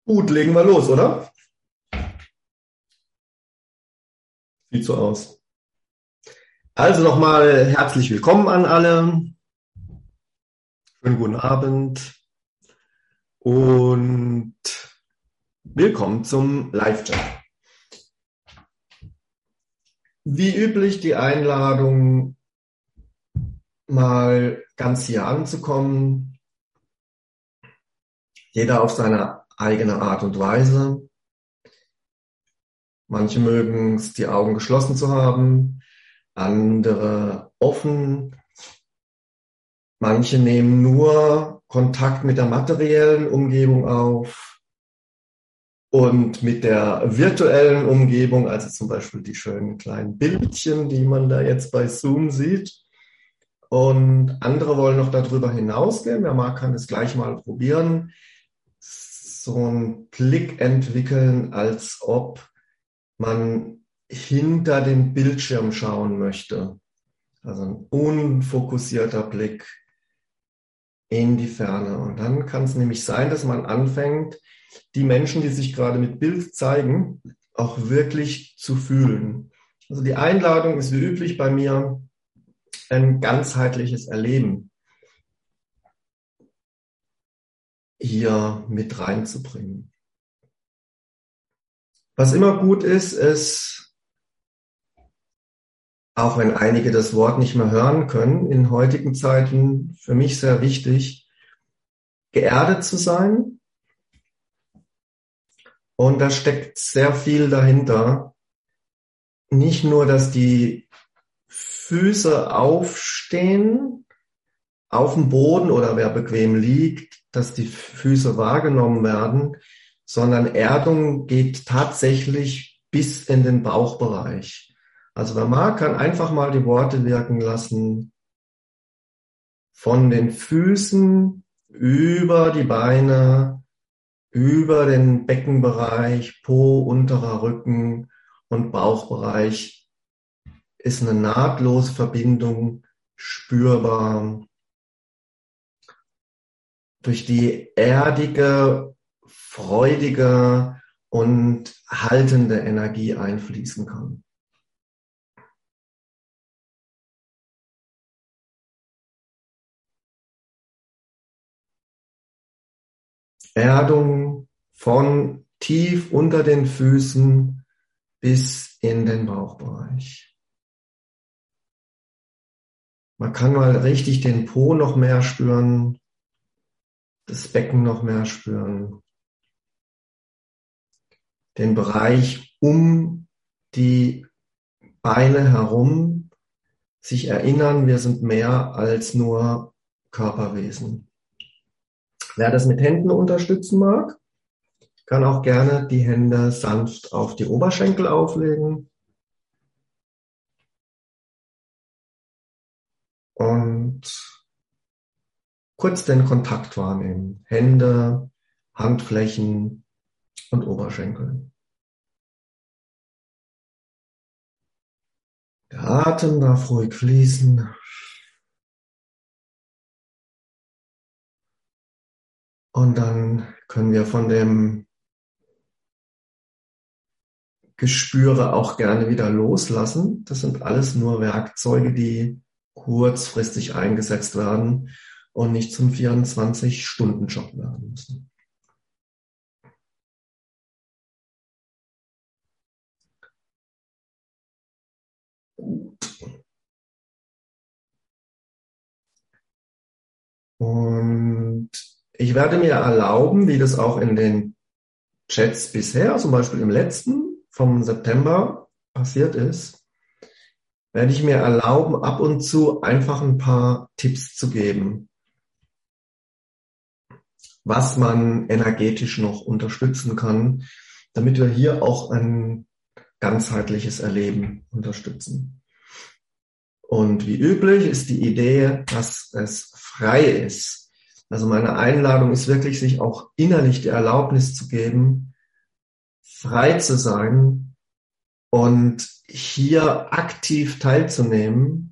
Gut, legen wir los, oder? Sieht so aus. Also nochmal herzlich willkommen an alle. Schönen guten Abend und willkommen zum Live-Chat. Wie üblich die Einladung, mal ganz hier anzukommen. Jeder auf seine eigene Art und Weise. Manche mögen es, die Augen geschlossen zu haben, andere offen. Manche nehmen nur Kontakt mit der materiellen Umgebung auf und mit der virtuellen Umgebung, also zum Beispiel die schönen kleinen Bildchen, die man da jetzt bei Zoom sieht. Und andere wollen noch darüber hinausgehen. Wer mag, kann es gleich mal probieren. So einen Blick entwickeln, als ob man hinter den Bildschirm schauen möchte. Also ein unfokussierter Blick in die Ferne. Und dann kann es nämlich sein, dass man anfängt, die Menschen, die sich gerade mit Bild zeigen, auch wirklich zu fühlen. Also die Einladung ist wie üblich bei mir ein ganzheitliches Erleben hier mit reinzubringen. Was immer gut ist, auch wenn einige das Wort nicht mehr hören können, in heutigen Zeiten für mich sehr wichtig, geerdet zu sein. Und da steckt sehr viel dahinter. Nicht nur, dass die Füße aufstehen auf dem Boden oder wer bequem liegt, dass die Füße wahrgenommen werden, sondern Erdung geht tatsächlich bis in den Bauchbereich. Also wer mag, kann einfach mal die Worte wirken lassen. Von den Füßen über die Beine, über den Beckenbereich, Po, unterer Rücken und Bauchbereich ist eine nahtlose Verbindung spürbar. Durch die erdige, freudige und haltende Energie einfließen kann. Erdung von tief unter den Füßen bis in den Bauchbereich. Man kann mal richtig den Po noch mehr spüren, das Becken noch mehr spüren, den Bereich um die Beine herum, sich erinnern, wir sind mehr als nur Körperwesen. Wer das mit Händen unterstützen mag, kann auch gerne die Hände sanft auf die Oberschenkel auflegen und kurz den Kontakt wahrnehmen. Hände, Handflächen und Oberschenkel. Der Atem darf ruhig fließen. Und dann können wir von dem Gespüre auch gerne wieder loslassen. Das sind alles nur Werkzeuge, die kurzfristig eingesetzt werden und nicht zum 24-Stunden-Job werden müssen. Und ich werde mir erlauben, wie das auch in den Chats bisher, zum Beispiel im letzten vom September passiert ist, werde ich mir erlauben, ab und zu einfach ein paar Tipps zu geben, was man energetisch noch unterstützen kann, damit wir hier auch ein ganzheitliches Erleben unterstützen. Und wie üblich ist die Idee, dass es frei ist. Also meine Einladung ist wirklich, sich auch innerlich die Erlaubnis zu geben, frei zu sein und hier aktiv teilzunehmen.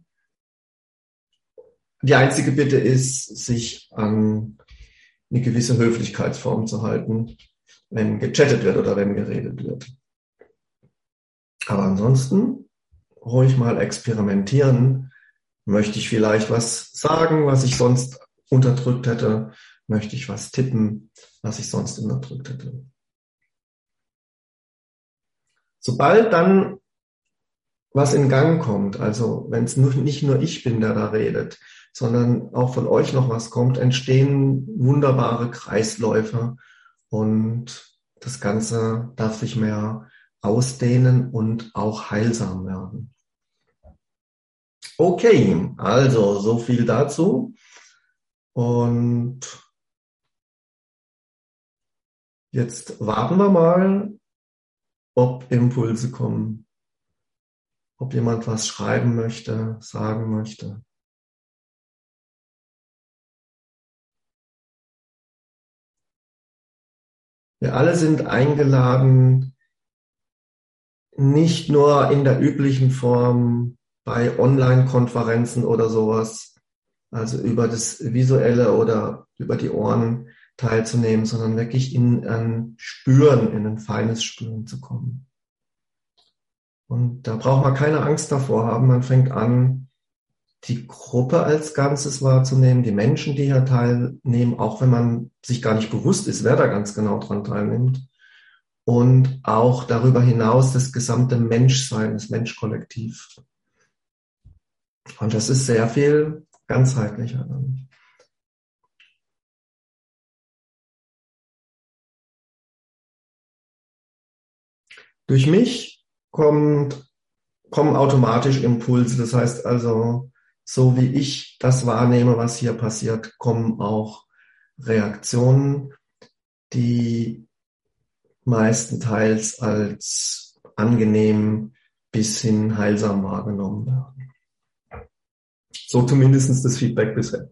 Die einzige Bitte ist, sich an eine gewisse Höflichkeitsform zu halten. wenn gechattet wird oder wenn geredet wird. Aber ansonsten ruhig mal experimentieren. Möchte ich vielleicht was sagen, was ich sonst unterdrückt hätte? Möchte ich was tippen, was ich sonst unterdrückt hätte? Sobald dann was in Gang kommt, also wenn es nicht nur ich bin, der da redet, sondern auch von euch noch was kommt, entstehen wunderbare Kreisläufe und das Ganze darf sich mehr ausdehnen und auch heilsam werden. Okay, also so viel dazu. Und jetzt warten wir mal, ob Impulse kommen, ob jemand was schreiben möchte, sagen möchte. Wir alle sind eingeladen, nicht nur in der üblichen Form bei Online-Konferenzen oder sowas, also über das Visuelle oder über die Ohren teilzunehmen, sondern wirklich in ein Spüren, in ein feines Spüren zu kommen. Und da braucht man keine Angst davor haben. Man fängt an, die Gruppe als Ganzes wahrzunehmen, die Menschen, die hier teilnehmen, auch wenn man sich gar nicht bewusst ist, wer da ganz genau dran teilnimmt. Und auch darüber hinaus das gesamte Menschsein, das Menschkollektiv. Und das ist sehr viel ganzheitlicher dann. Durch mich kommen automatisch Impulse. Das heißt also, so wie ich das wahrnehme, was hier passiert, kommen auch Reaktionen, die meistenteils als angenehm bis hin heilsam wahrgenommen werden. So zumindest das Feedback bisher.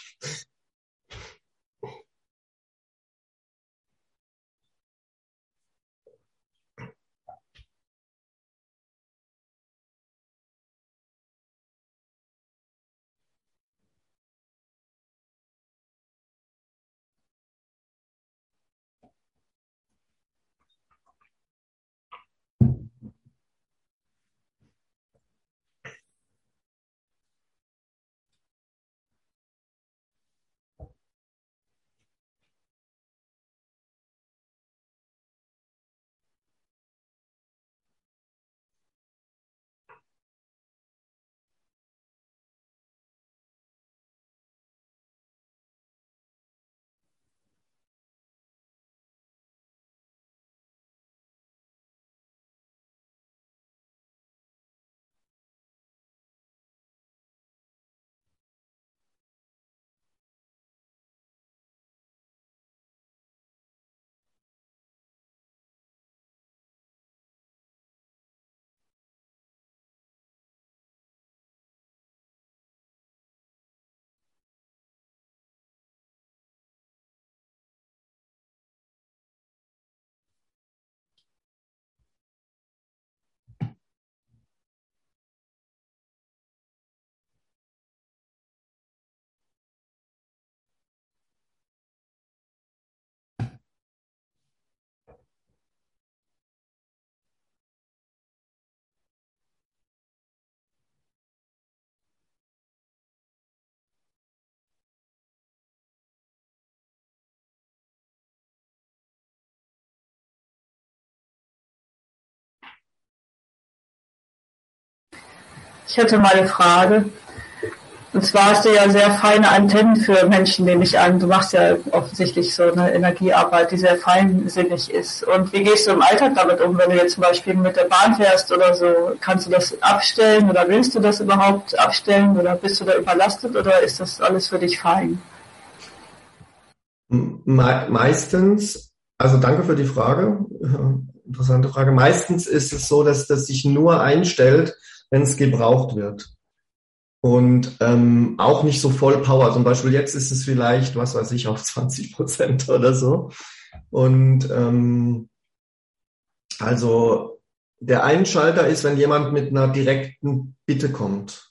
Ich hätte mal eine Frage. Und zwar hast du ja sehr feine Antennen für Menschen, nehme ich an. Du machst ja offensichtlich so eine Energiearbeit, die sehr feinsinnig ist. Und wie gehst du im Alltag damit um, wenn du jetzt zum Beispiel mit der Bahn fährst oder so? Kannst du das abstellen oder willst du das überhaupt abstellen oder bist du da überlastet oder ist das alles für dich fein? Meistens, also danke für die Frage, interessante Frage. Meistens ist es so, dass das sich nur einstellt, wenn es gebraucht wird. Und auch nicht so voll Power. Zum Beispiel jetzt ist es vielleicht, was weiß ich, auf 20% oder so. Und also der Einschalter ist, wenn jemand mit einer direkten Bitte kommt.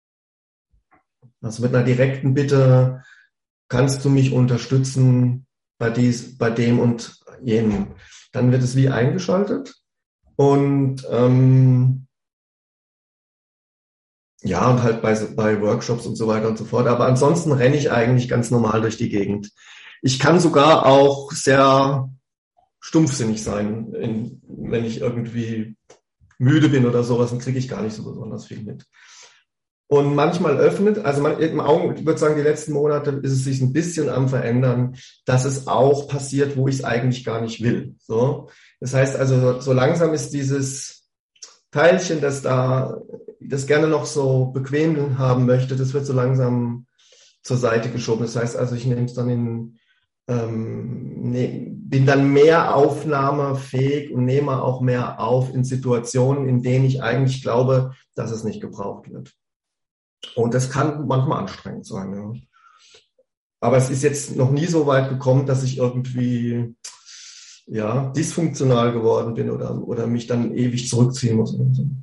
Also mit einer direkten Bitte, kannst du mich unterstützen bei dem und jenem. Dann wird es wie eingeschaltet und ja, und halt bei Workshops und so weiter und so fort. Aber ansonsten renne ich eigentlich ganz normal durch die Gegend. Ich kann sogar auch sehr stumpfsinnig sein, wenn ich irgendwie müde bin oder sowas, dann kriege ich gar nicht so besonders viel mit. Und manchmal im Augenblick, ich würde sagen, die letzten Monate ist es sich ein bisschen am Verändern, dass es auch passiert, wo ich es eigentlich gar nicht will. So. Das heißt also, so langsam ist dieses Teilchen, das gerne noch so bequem haben möchte, das wird so langsam zur Seite geschoben. Das heißt also, ich nehme es dann bin dann mehr aufnahmefähig und nehme auch mehr auf in Situationen, in denen ich eigentlich glaube, dass es nicht gebraucht wird. Und das kann manchmal anstrengend sein. Ja. Aber es ist jetzt noch nie so weit gekommen, dass ich irgendwie dysfunktional geworden bin oder mich dann ewig zurückziehen muss. Oder so.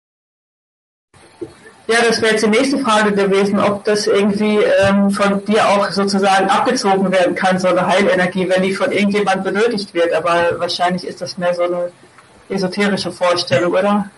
Ja, das wäre jetzt die nächste Frage gewesen, ob das irgendwie von dir auch sozusagen abgezogen werden kann, so eine Heilenergie, wenn die von irgendjemand benötigt wird. Aber wahrscheinlich ist das mehr so eine esoterische Vorstellung, oder?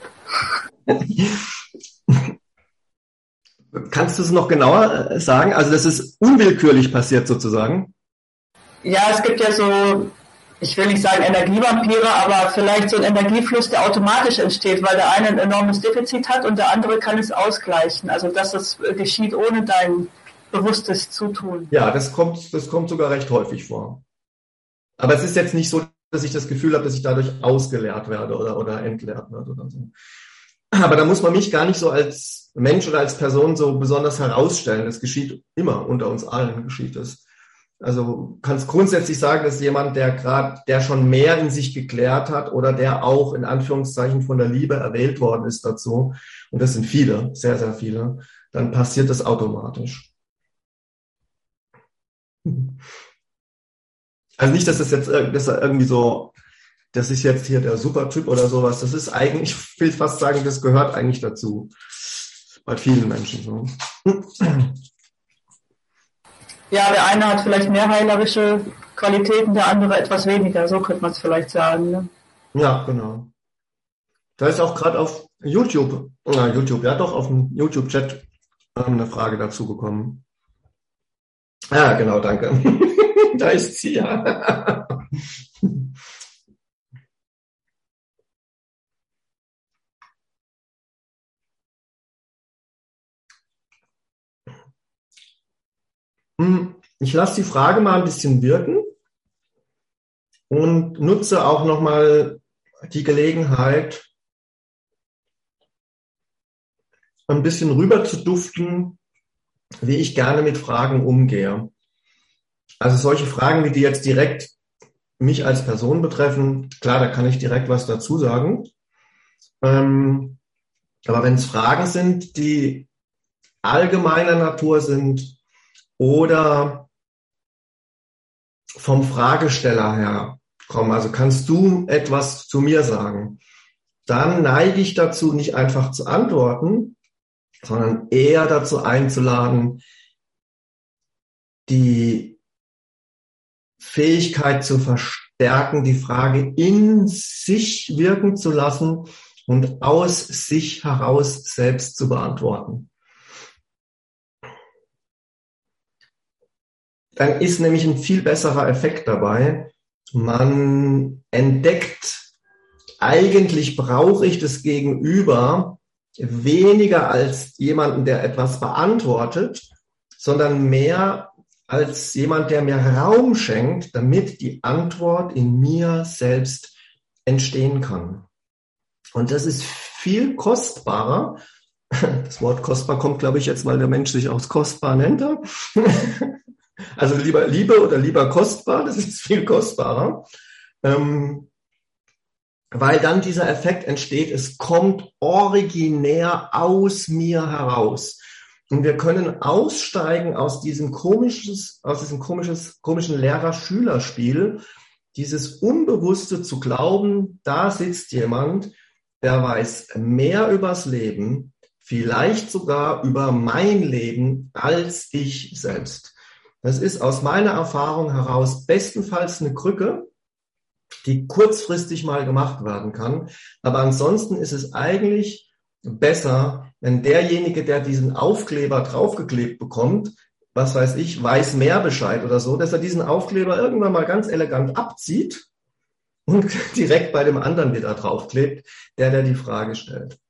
Kannst du es noch genauer sagen? Also das ist unwillkürlich passiert sozusagen? Ja, es gibt ja so, ich will nicht sagen Energievampire, aber vielleicht so ein Energiefluss, der automatisch entsteht, weil der eine ein enormes Defizit hat und der andere kann es ausgleichen. Also dass es geschieht ohne dein bewusstes Zutun. Ja, das kommt sogar recht häufig vor. Aber es ist jetzt nicht so, dass ich das Gefühl habe, dass ich dadurch ausgeleert werde oder entleert werde oder so. Aber da muss man mich gar nicht so als Mensch oder als Person so besonders herausstellen. Das geschieht immer, unter uns allen geschieht es. Also kannst grundsätzlich sagen, dass jemand, der schon mehr in sich geklärt hat oder der auch in Anführungszeichen von der Liebe erwählt worden ist dazu, und das sind viele, sehr, sehr viele, dann passiert das automatisch. Also nicht, dass das jetzt irgendwie so, das ist jetzt hier der Supertyp oder sowas. Das ist eigentlich, ich will fast sagen, das gehört eigentlich dazu. Bei vielen Menschen so. Ja, der eine hat vielleicht mehr heilerische Qualitäten, der andere etwas weniger. So könnte man es vielleicht sagen. Ne? Ja, genau. Da ist auch gerade auf YouTube, auf dem YouTube-Chat eine Frage dazu gekommen. Ja, genau, danke. Da ist sie, ja. Ich lasse die Frage mal ein bisschen wirken und nutze auch nochmal die Gelegenheit, ein bisschen rüber zu duften, wie ich gerne mit Fragen umgehe. Also solche Fragen, wie die jetzt direkt mich als Person betreffen, klar, da kann ich direkt was dazu sagen. Aber wenn es Fragen sind, die allgemeiner Natur sind oder vom Fragesteller her kommen, also kannst du etwas zu mir sagen, dann neige ich dazu, nicht einfach zu antworten, sondern eher dazu einzuladen, die Fähigkeit zu verstärken, die Frage in sich wirken zu lassen und aus sich heraus selbst zu beantworten. Dann ist nämlich ein viel besserer Effekt dabei. Man entdeckt, eigentlich brauche ich das Gegenüber weniger als jemanden, der etwas beantwortet, sondern mehr als jemand, der mir Raum schenkt, damit die Antwort in mir selbst entstehen kann. Und das ist viel kostbarer. Das Wort kostbar kommt, glaube ich, jetzt, weil der Mensch sich auch kostbar nennt. Also lieber Liebe oder lieber kostbar, das ist viel kostbarer. Weil dann dieser Effekt entsteht, es kommt originär aus mir heraus. Und wir können aussteigen aus diesem komischen Lehrer-Schüler-Spiel, dieses Unbewusste zu glauben, da sitzt jemand, der weiß mehr übers Leben, vielleicht sogar über mein Leben als ich selbst. Das ist aus meiner Erfahrung heraus bestenfalls eine Krücke, die kurzfristig mal gemacht werden kann. Aber ansonsten ist es eigentlich besser, wenn derjenige, der diesen Aufkleber draufgeklebt bekommt, was weiß ich, weiß mehr Bescheid oder so, dass er diesen Aufkleber irgendwann mal ganz elegant abzieht und direkt bei dem anderen wieder draufklebt, der die Frage stellt.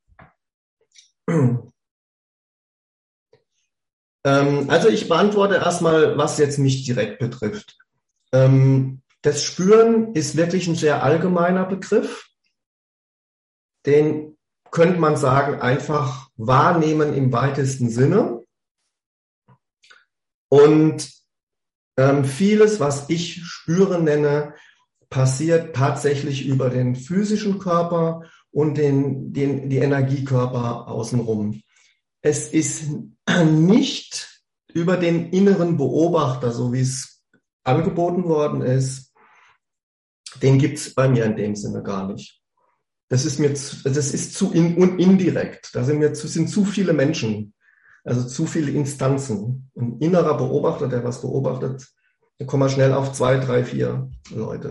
Also ich beantworte erstmal, was jetzt mich direkt betrifft. Das Spüren ist wirklich ein sehr allgemeiner Begriff. Den könnte man sagen, einfach wahrnehmen im weitesten Sinne. Und vieles, was ich Spüren nenne, passiert tatsächlich über den physischen Körper und die Energiekörper außenrum. Es ist nicht über den inneren Beobachter, so wie es angeboten worden ist. Den gibt es bei mir in dem Sinne gar nicht. Das ist zu indirekt. Da sind zu viele Menschen, also zu viele Instanzen. Ein innerer Beobachter, der was beobachtet, da kommen wir schnell auf 2, 3, 4 Leute.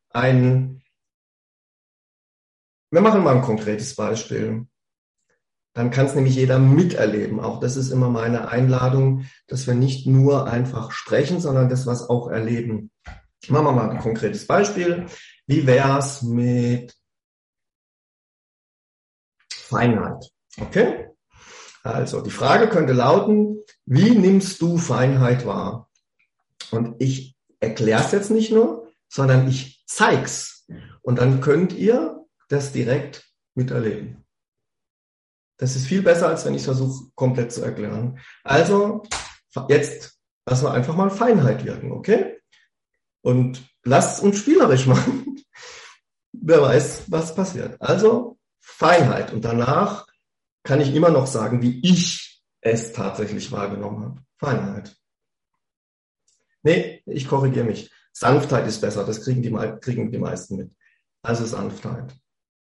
Wir machen mal ein konkretes Beispiel. Dann kann es nämlich jeder miterleben. Auch das ist immer meine Einladung, dass wir nicht nur einfach sprechen, sondern das was auch erleben. Machen wir mal ein konkretes Beispiel. Wie wär's mit Feinheit? Okay? Also, die Frage könnte lauten, wie nimmst du Feinheit wahr? Und ich erkläre es jetzt nicht nur, sondern ich zeig's. Und dann könnt ihr das direkt miterleben. Das ist viel besser, als wenn ich es versuche, komplett zu erklären. Also, jetzt lassen wir einfach mal Feinheit wirken, okay? Und lasst es uns spielerisch machen. Wer weiß, was passiert. Also, Feinheit. Und danach kann ich immer noch sagen, wie ich es tatsächlich wahrgenommen habe. Feinheit. Nee, ich korrigiere mich. Sanftheit ist besser. Das kriegen die meisten mit. Also Sanftheit.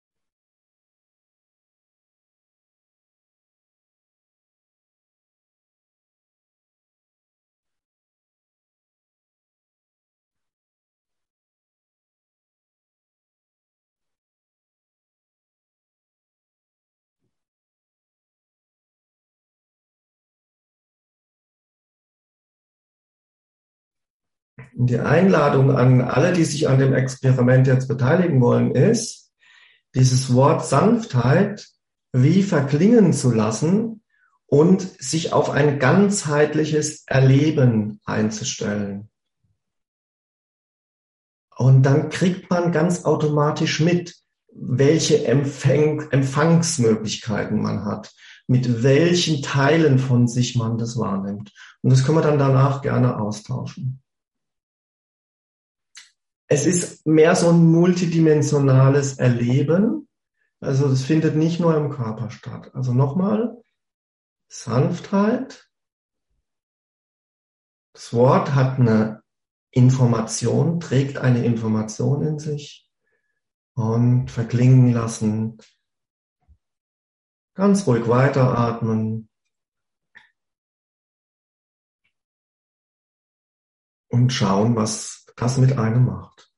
Und die Einladung an alle, die sich an dem Experiment jetzt beteiligen wollen, ist, dieses Wort Sanftheit wie verklingen zu lassen und sich auf ein ganzheitliches Erleben einzustellen. Und dann kriegt man ganz automatisch mit, welche Empfangsmöglichkeiten man hat, mit welchen Teilen von sich man das wahrnimmt. Und das können wir dann danach gerne austauschen. Es ist mehr so ein multidimensionales Erleben. Also das findet nicht nur im Körper statt. Also nochmal, Sanftheit. Das Wort hat eine Information, trägt eine Information in sich und verklingen lassen. Ganz ruhig weiteratmen und schauen, was das mit einem macht.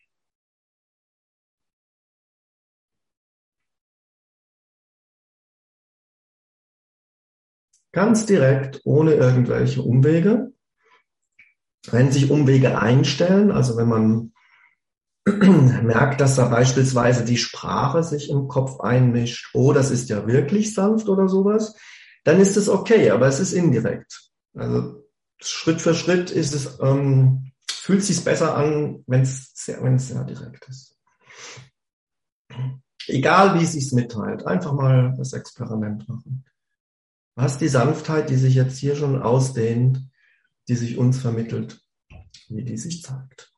Ganz direkt, ohne irgendwelche Umwege. Wenn sich Umwege einstellen, also wenn man merkt, dass da beispielsweise die Sprache sich im Kopf einmischt, oh, das ist ja wirklich sanft oder sowas, dann ist es okay, aber es ist indirekt. Also Schritt für Schritt ist es, fühlt sich besser an, wenn es sehr direkt ist. Egal wie es sich mitteilt, einfach mal das Experiment machen. Was die Sanftheit, die sich jetzt hier schon ausdehnt, die sich uns vermittelt, wie die sich zeigt.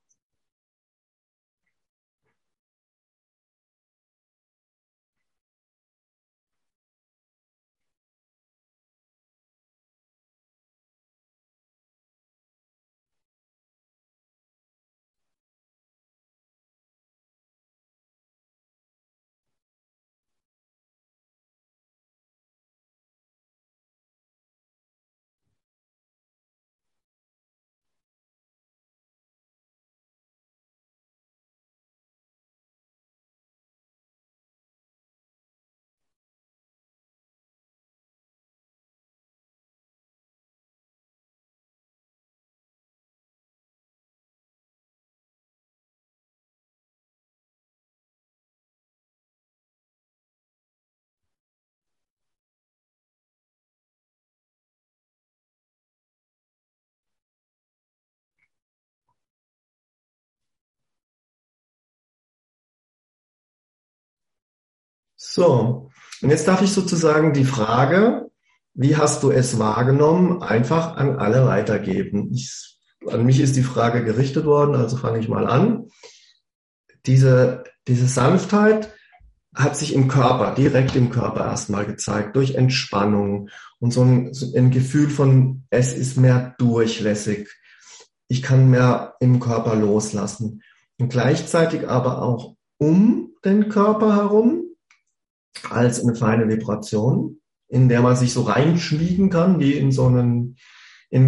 So, und jetzt darf ich sozusagen die Frage, wie hast du es wahrgenommen, einfach an alle weitergeben. An mich ist die Frage gerichtet worden, also fange ich mal an. Diese Sanftheit hat sich im Körper, direkt im Körper erstmal gezeigt, durch Entspannung und so ein Gefühl von, es ist mehr durchlässig. Ich kann mehr im Körper loslassen. Und gleichzeitig aber auch um den Körper herum als eine feine Vibration, in der man sich so reinschmiegen kann, wie in so in eine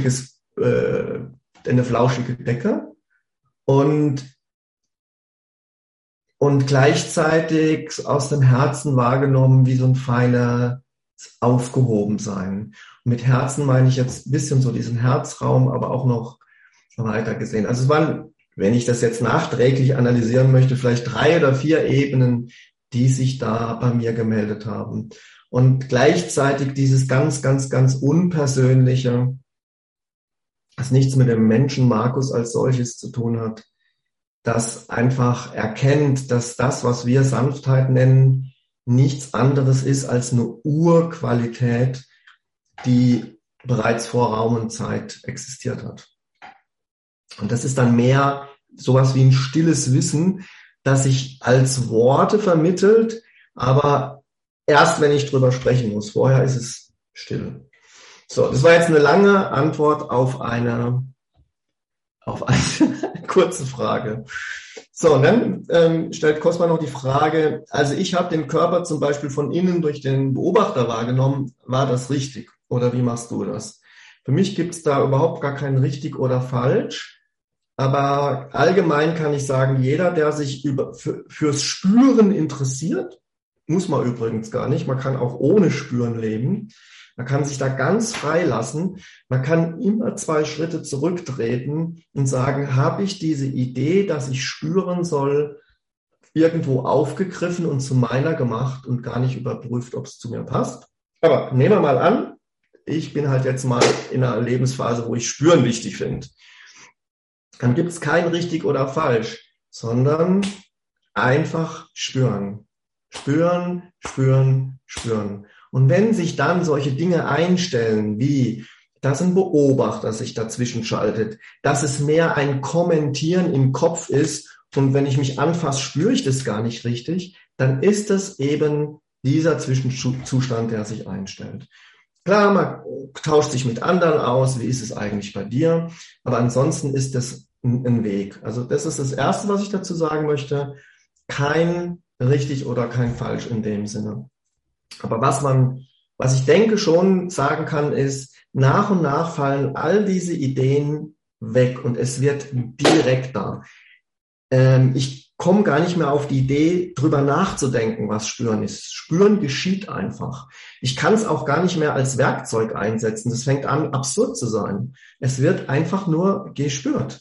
flauschige Decke. Und gleichzeitig aus dem Herzen wahrgenommen, wie so ein feiner Aufgehobensein. Und mit Herzen meine ich jetzt ein bisschen so diesen Herzraum, aber auch noch weiter gesehen. Also es waren, wenn ich das jetzt nachträglich analysieren möchte, vielleicht 3 oder 4 Ebenen, die sich da bei mir gemeldet haben. Und gleichzeitig dieses ganz, ganz, ganz Unpersönliche, das nichts mit dem Menschen Markus als solches zu tun hat, das einfach erkennt, dass das, was wir Sanftheit nennen, nichts anderes ist als eine Urqualität, die bereits vor Raum und Zeit existiert hat. Und das ist dann mehr sowas wie ein stilles Wissen, das sich als Worte vermittelt, aber erst wenn ich drüber sprechen muss. Vorher ist es still. So, das war jetzt eine lange Antwort auf eine kurze Frage. So, und dann stellt Cosma noch die Frage, also ich habe den Körper zum Beispiel von innen durch den Beobachter wahrgenommen, war das richtig? Oder wie machst du das? Für mich gibt es da überhaupt gar kein richtig oder falsch, aber allgemein kann ich sagen, jeder, der sich fürs Spüren interessiert, muss man übrigens gar nicht, man kann auch ohne Spüren leben, man kann sich da ganz frei lassen. Man kann immer 2 Schritte zurücktreten und sagen, habe ich diese Idee, dass ich spüren soll, irgendwo aufgegriffen und zu meiner gemacht und gar nicht überprüft, ob es zu mir passt. Aber nehmen wir mal an, ich bin halt jetzt mal in einer Lebensphase, wo ich Spüren wichtig finde. Dann gibt es kein richtig oder falsch, sondern einfach spüren. Spüren, spüren, spüren. Und wenn sich dann solche Dinge einstellen, wie dass ein Beobachter sich dazwischen schaltet, dass es mehr ein Kommentieren im Kopf ist und wenn ich mich anfasse, spüre ich das gar nicht richtig, dann ist es eben dieser Zwischenzustand, der sich einstellt. Klar, man tauscht sich mit anderen aus, wie ist es eigentlich bei dir, aber ansonsten ist das ein Weg. Also das ist das Erste, was ich dazu sagen möchte, kein richtig oder kein falsch in dem Sinne. Aber was ich denke schon sagen kann, ist, nach und nach fallen all diese Ideen weg und es wird direkt da. Ich komme gar nicht mehr auf die Idee, drüber nachzudenken, was Spüren ist. Spüren geschieht einfach. Ich kann es auch gar nicht mehr als Werkzeug einsetzen. Das fängt an, absurd zu sein. Es wird einfach nur gespürt.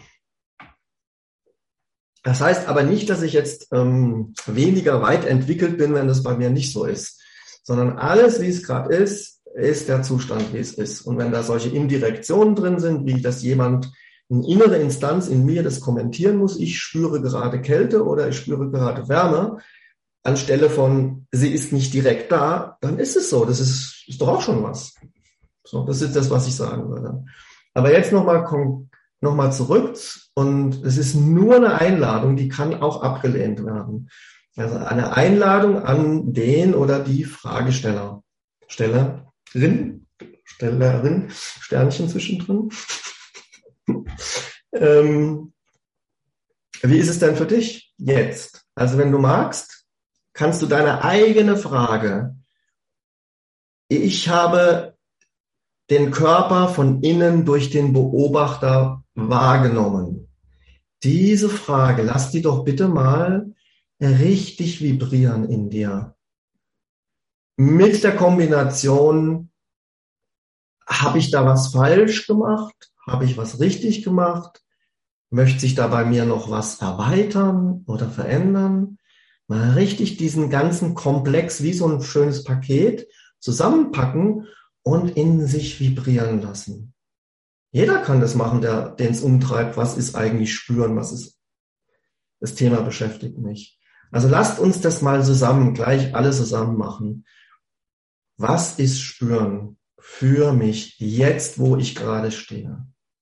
Das heißt aber nicht, dass ich jetzt weniger weit entwickelt bin, wenn das bei mir nicht so ist, sondern alles, wie es gerade ist, ist der Zustand, wie es ist. Und wenn da solche Indirektionen drin sind, wie dass jemand, eine innere Instanz in mir das kommentieren muss, ich spüre gerade Kälte oder ich spüre gerade Wärme, anstelle von, sie ist nicht direkt da, dann ist es so. Das ist doch auch schon was. So, das ist das, was ich sagen würde. Aber jetzt nochmal zurück und es ist nur eine Einladung, die kann auch abgelehnt werden. Also eine Einladung an den oder die Fragesteller. Stellerin, Sternchen zwischendrin. Wie ist es denn für dich jetzt? Also wenn du magst, kannst du deine eigene Frage, ich habe den Körper von innen durch den Beobachter wahrgenommen. Diese Frage, lass die doch bitte mal richtig vibrieren in dir. Mit der Kombination, habe ich da was falsch gemacht? Habe ich was richtig gemacht? Möchte sich da bei mir noch was erweitern oder verändern? Mal richtig diesen ganzen Komplex wie so ein schönes Paket zusammenpacken und in sich vibrieren lassen. Jeder kann das machen, den es umtreibt. Was ist eigentlich Spüren? Was ist das Thema beschäftigt mich? Also lasst uns das mal zusammen, gleich alle zusammen machen. Was ist Spüren für mich jetzt, wo ich gerade stehe?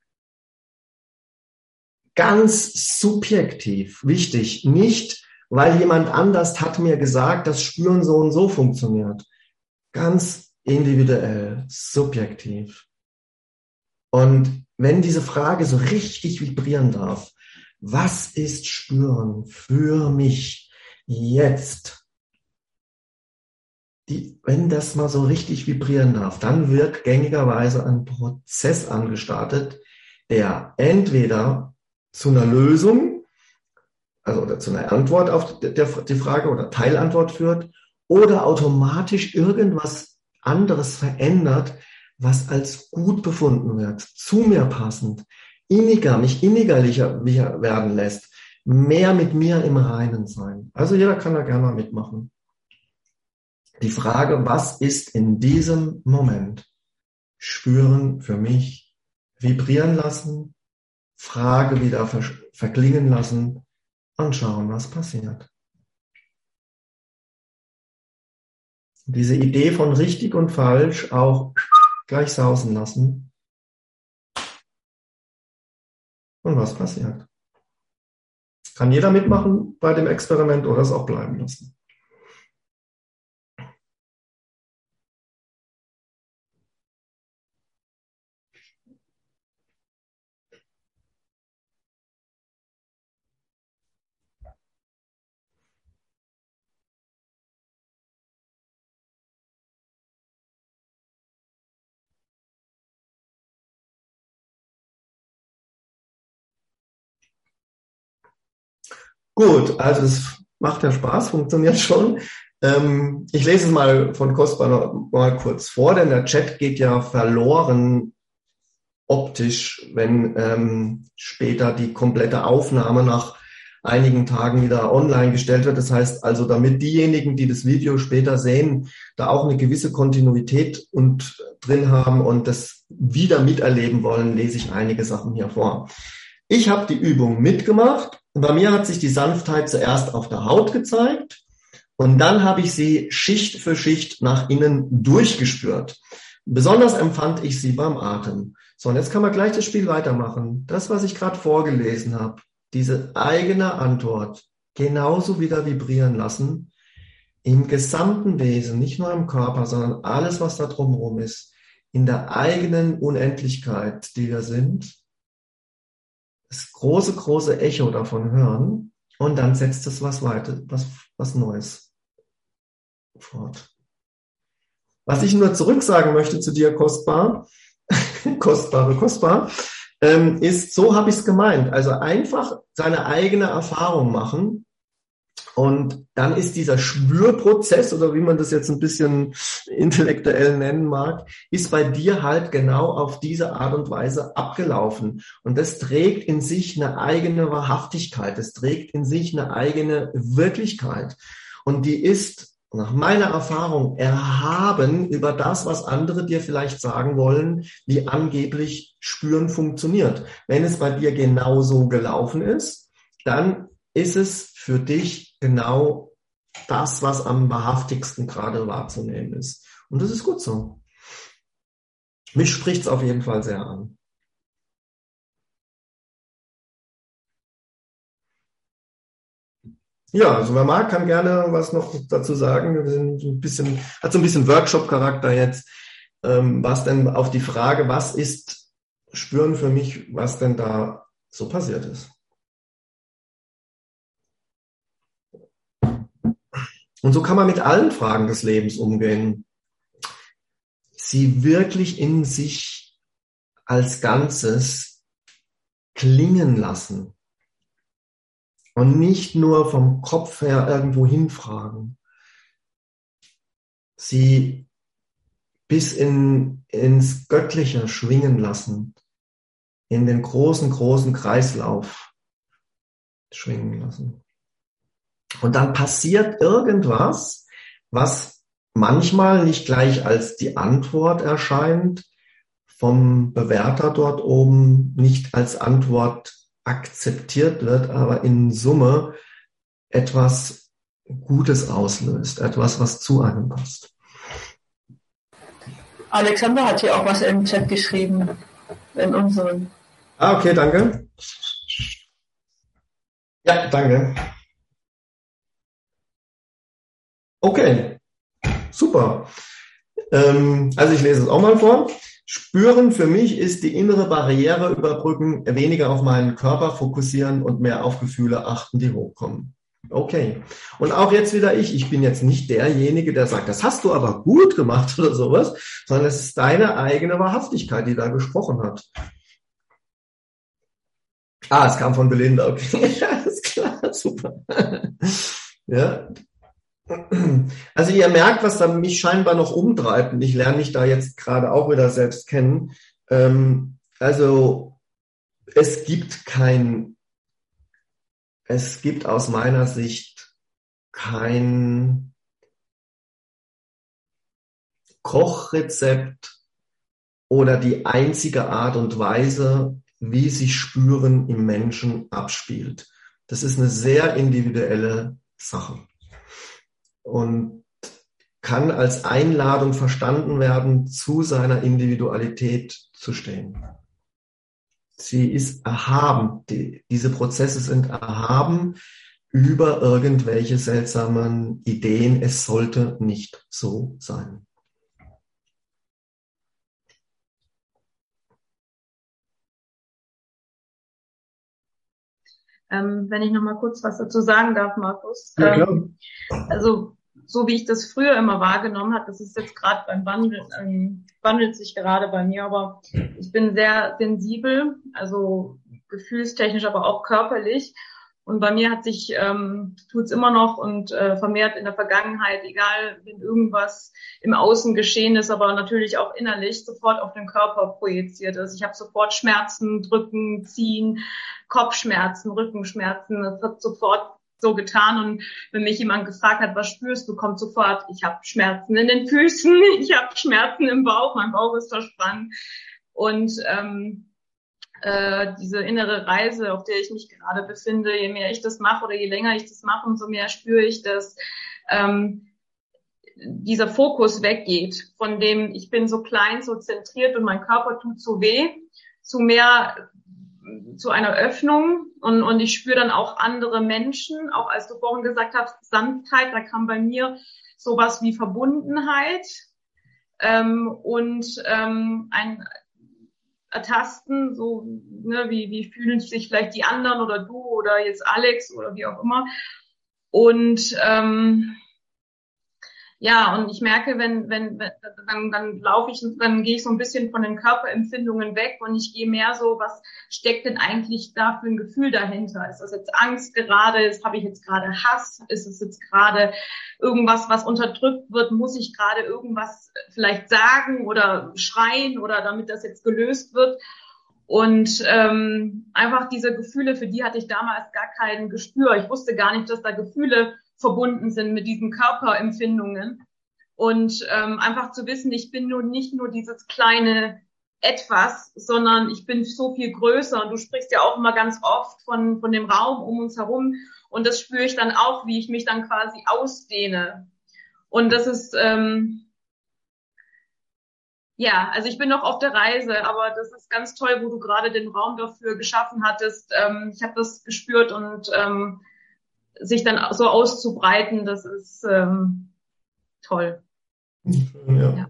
Ganz subjektiv, wichtig, nicht, weil jemand anders hat mir gesagt, dass Spüren so und so funktioniert. Ganz individuell, subjektiv. Und wenn diese Frage so richtig vibrieren darf, was ist Spüren für mich jetzt? Wenn das mal so richtig vibrieren darf, dann wird gängigerweise ein Prozess angestartet, der entweder zu einer Lösung, also oder zu einer Antwort auf die Frage oder Teilantwort führt oder automatisch irgendwas anderes verändert, was als gut befunden wird, zu mir passend, mich innigerlicher werden lässt, mehr mit mir im Reinen sein. Also jeder kann da gerne mal mitmachen. Die Frage, was ist in diesem Moment Spüren für mich, vibrieren lassen, Frage wieder verklingen lassen und schauen, was passiert. Diese Idee von richtig und falsch auch gleich sausen lassen. Und was passiert? Kann jeder mitmachen bei dem Experiment oder es auch bleiben lassen. Gut, also es macht ja Spaß, funktioniert schon. Ich lese es mal von Kostbar noch mal kurz vor, denn der Chat geht ja verloren optisch, wenn später die komplette Aufnahme nach einigen Tagen wieder online gestellt wird. Das heißt also, damit diejenigen, die das Video später sehen, da auch eine gewisse Kontinuität drin haben und das wieder miterleben wollen, lese ich einige Sachen hier vor. Ich habe die Übung mitgemacht. Bei mir hat sich die Sanftheit zuerst auf der Haut gezeigt und dann habe ich sie Schicht für Schicht nach innen durchgespürt. Besonders empfand ich sie beim Atem. So, und jetzt kann man gleich das Spiel weitermachen. Das, was ich gerade vorgelesen habe, diese eigene Antwort genauso wieder vibrieren lassen, im gesamten Wesen, nicht nur im Körper, sondern alles, was da drumherum ist, in der eigenen Unendlichkeit, die wir sind, das große Echo davon hören und dann setzt es was Neues fort. Was ich nur zurücksagen möchte zu dir, Kostbar, Kostbar, ist, so habe ich es gemeint. Also einfach seine eigene Erfahrung machen und dann ist dieser Spürprozess, oder wie man das jetzt ein bisschen intellektuell nennen mag, ist bei dir halt genau auf diese Art und Weise abgelaufen. Und das trägt in sich eine eigene Wahrhaftigkeit, das trägt in sich eine eigene Wirklichkeit. Und die ist nach meiner Erfahrung erhaben über das, was andere dir vielleicht sagen wollen, wie angeblich Spüren funktioniert. Wenn es bei dir genau so gelaufen ist, dann ist es für dich genau das, was am wahrhaftigsten gerade wahrzunehmen ist. Und das ist gut so. Mich spricht es auf jeden Fall sehr an. Ja, also wer mag, kann gerne was noch dazu sagen. Wir sind hat so ein bisschen Workshop-Charakter jetzt. Was denn auf die Frage, was ist Spüren für mich, was denn da so passiert ist. Und so kann man mit allen Fragen des Lebens umgehen. Sie wirklich in sich als Ganzes klingen lassen. Und nicht nur vom Kopf her irgendwo hinfragen. Sie bis ins Göttliche schwingen lassen. In den großen Kreislauf schwingen lassen. Und dann passiert irgendwas, was manchmal nicht gleich als die Antwort erscheint, vom Bewerter dort oben nicht als Antwort akzeptiert wird, aber in Summe etwas Gutes auslöst, etwas, was zu einem passt. Alexander hat hier auch was im Chat geschrieben, in unseren. Okay, danke. Ja, danke. Okay, super. Also ich lese es auch mal vor. Spüren für mich ist die innere Barriere überbrücken, weniger auf meinen Körper fokussieren und mehr auf Gefühle achten, die hochkommen. Okay. Und auch jetzt wieder ich bin jetzt nicht derjenige, der sagt, das hast du aber gut gemacht oder sowas, sondern es ist deine eigene Wahrhaftigkeit, die da gesprochen hat. Es kam von Belinda, okay. Alles klar, super. Ja. Also ihr merkt, was da mich scheinbar noch umtreibt, und ich lerne mich da jetzt gerade auch wieder selbst kennen. Also es gibt aus meiner Sicht kein Kochrezept oder die einzige Art und Weise, wie sich Spüren im Menschen abspielt. Das ist eine sehr individuelle Sache und kann als Einladung verstanden werden, zu seiner Individualität zu stehen. Sie ist erhaben. Diese Prozesse sind erhaben über irgendwelche seltsamen Ideen. Es sollte nicht so sein. Wenn ich noch mal kurz was dazu sagen darf, Markus. Ja, klar. Also so wie ich das früher immer wahrgenommen habe, das ist jetzt gerade beim Wandel, wandelt sich gerade bei mir, aber ich bin sehr sensibel, also gefühlstechnisch, aber auch körperlich. Und bei mir hat sich, tut's immer noch und vermehrt in der Vergangenheit, egal wenn irgendwas im Außen geschehen ist, aber natürlich auch innerlich sofort auf den Körper projiziert ist. Ich habe sofort Schmerzen, Drücken, Ziehen, Kopfschmerzen, Rückenschmerzen. Das hat sofort so getan. Und wenn mich jemand gefragt hat, was spürst du, kommt sofort, ich habe Schmerzen in den Füßen, ich habe Schmerzen im Bauch, mein Bauch ist verspannt. Und diese innere Reise, auf der ich mich gerade befinde, je mehr ich das mache oder je länger ich das mache, umso mehr spüre ich, dass dieser Fokus weggeht, von dem ich bin so klein, so zentriert und mein Körper tut so weh, zu einer Öffnung und ich spüre dann auch andere Menschen, auch als du vorhin gesagt hast, Sanftheit, da kam bei mir sowas wie Verbundenheit und ein Ertasten, so, ne, wie fühlen sich vielleicht die anderen oder du oder jetzt Alex oder wie auch immer. Und und ich merke, dann laufe ich, dann gehe ich so ein bisschen von den Körperempfindungen weg und ich gehe mehr so, was steckt denn eigentlich da für ein Gefühl dahinter? Ist das jetzt Angst gerade? Habe ich jetzt gerade Hass? Ist es jetzt gerade irgendwas, was unterdrückt wird? Muss ich gerade irgendwas vielleicht sagen oder schreien oder damit das jetzt gelöst wird? Und einfach diese Gefühle, für die hatte ich damals gar kein Gespür. Ich wusste gar nicht, dass da Gefühle verbunden sind mit diesen Körperempfindungen. Und einfach zu wissen, ich bin nun nicht nur dieses kleine Etwas, sondern ich bin so viel größer. Und du sprichst ja auch immer ganz oft von dem Raum um uns herum. Und das spüre ich dann auch, wie ich mich dann quasi ausdehne. Und das ist also ich bin noch auf der Reise, aber das ist ganz toll, wo du gerade den Raum dafür geschaffen hattest. Ich habe das gespürt und sich dann so auszubreiten, das ist toll. Ja.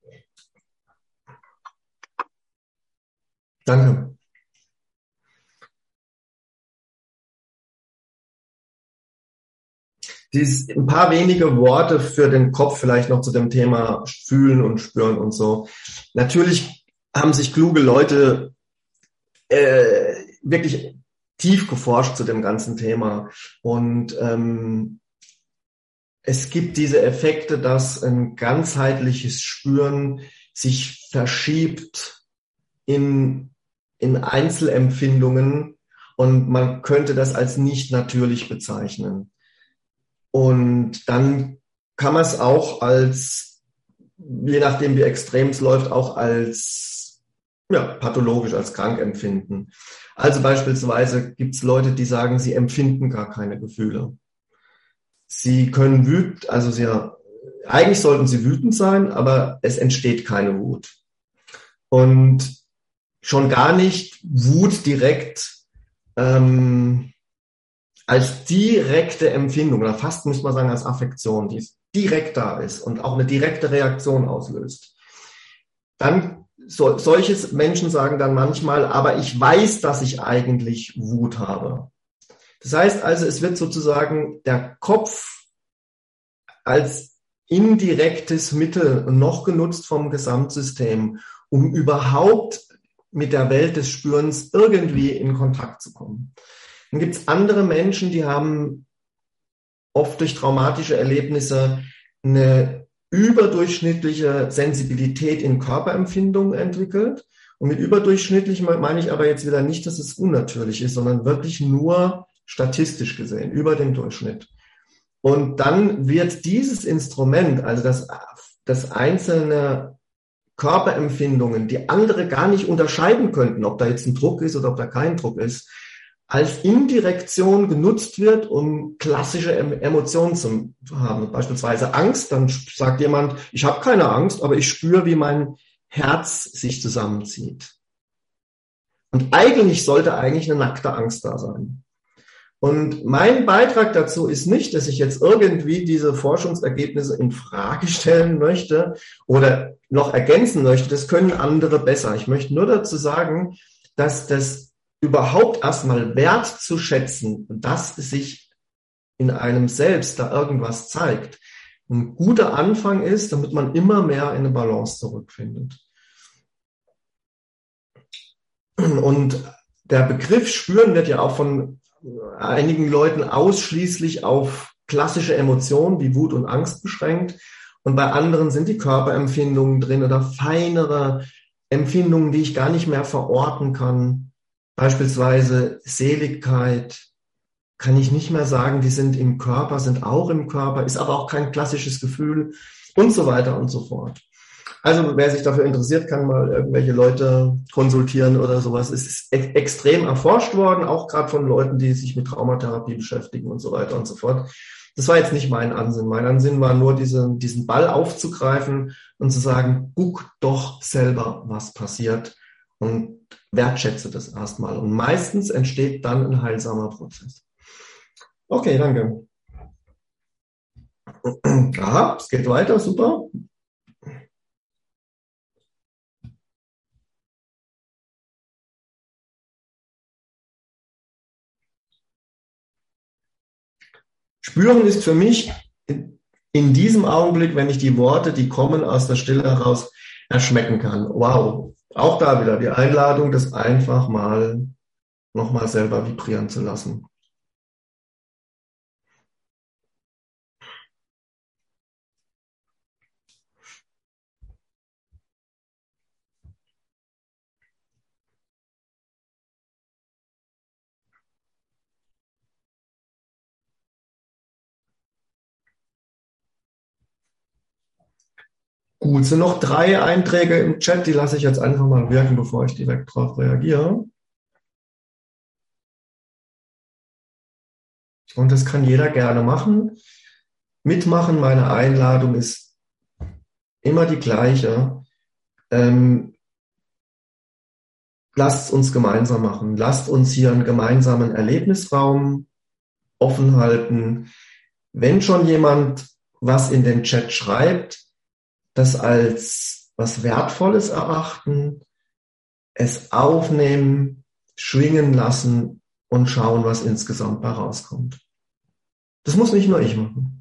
Danke. Ein paar wenige Worte für den Kopf vielleicht noch zu dem Thema Fühlen und Spüren und so. Natürlich haben sich kluge Leute wirklich tief geforscht zu dem ganzen Thema. Und es gibt diese Effekte, dass ein ganzheitliches Spüren sich verschiebt in Einzelempfindungen und man könnte das als nicht natürlich bezeichnen. Und dann kann man es auch als, je nachdem wie extrem es läuft, auch als pathologisch, als krank empfinden. Also beispielsweise gibt es Leute, die sagen, sie empfinden gar keine Gefühle. Sie können eigentlich sollten sie wütend sein, aber es entsteht keine Wut. Und schon gar nicht Wut direkt als direkte Empfindung, oder fast müsste man sagen als Affektion, die direkt da ist und auch eine direkte Reaktion auslöst. Dann solche Menschen sagen dann manchmal, aber ich weiß, dass ich eigentlich Wut habe. Das heißt also, es wird sozusagen der Kopf als indirektes Mittel noch genutzt vom Gesamtsystem, um überhaupt mit der Welt des Spürens irgendwie in Kontakt zu kommen. Dann gibt es andere Menschen, die haben oft durch traumatische Erlebnisse eine überdurchschnittliche Sensibilität in Körperempfindungen entwickelt. Und mit überdurchschnittlich meine ich aber jetzt wieder nicht, dass es unnatürlich ist, sondern wirklich nur statistisch gesehen, über dem Durchschnitt. Und dann wird dieses Instrument, also das einzelne Körperempfindungen, die andere gar nicht unterscheiden könnten, ob da jetzt ein Druck ist oder ob da kein Druck ist, als Indirektion genutzt wird, um klassische Emotionen zu haben. Beispielsweise Angst, dann sagt jemand, ich habe keine Angst, aber ich spüre, wie mein Herz sich zusammenzieht. Und eigentlich sollte eine nackte Angst da sein. Und mein Beitrag dazu ist nicht, dass ich jetzt irgendwie diese Forschungsergebnisse in Frage stellen möchte oder noch ergänzen möchte. Das können andere besser. Ich möchte nur dazu sagen, dass das überhaupt erstmal wertzuschätzen, dass sich in einem selbst da irgendwas zeigt, ein guter Anfang ist, damit man immer mehr in eine Balance zurückfindet. Und der Begriff Spüren wird ja auch von einigen Leuten ausschließlich auf klassische Emotionen wie Wut und Angst beschränkt. Und bei anderen sind die Körperempfindungen drin oder feinere Empfindungen, die ich gar nicht mehr verorten kann. Beispielsweise Seligkeit kann ich nicht mehr sagen, die sind im Körper, sind auch im Körper, ist aber auch kein klassisches Gefühl und so weiter und so fort. Also wer sich dafür interessiert, kann mal irgendwelche Leute konsultieren oder sowas. Es ist extrem erforscht worden, auch gerade von Leuten, die sich mit Traumatherapie beschäftigen und so weiter und so fort. Das war jetzt nicht mein Ansinn. Mein Ansinn war nur, diesen Ball aufzugreifen und zu sagen, guck doch selber, was passiert und wertschätze das erstmal. Und meistens entsteht dann ein heilsamer Prozess. Okay, danke. Aha, es geht weiter, super. Spüren ist für mich in diesem Augenblick, wenn ich die Worte, die kommen aus der Stille heraus, erschmecken kann. Wow, auch da wieder die Einladung, das einfach mal nochmal selber vibrieren zu lassen. Gut, sind noch 3 Einträge im Chat, die lasse ich jetzt einfach mal wirken, bevor ich direkt darauf reagiere. Und das kann jeder gerne machen. Mitmachen, meine Einladung ist immer die gleiche. Lasst uns gemeinsam machen. Lasst uns hier einen gemeinsamen Erlebnisraum offen halten. Wenn schon jemand was in den Chat schreibt, das als was Wertvolles erachten, es aufnehmen, schwingen lassen und schauen, was insgesamt bei rauskommt. Das muss nicht nur ich machen.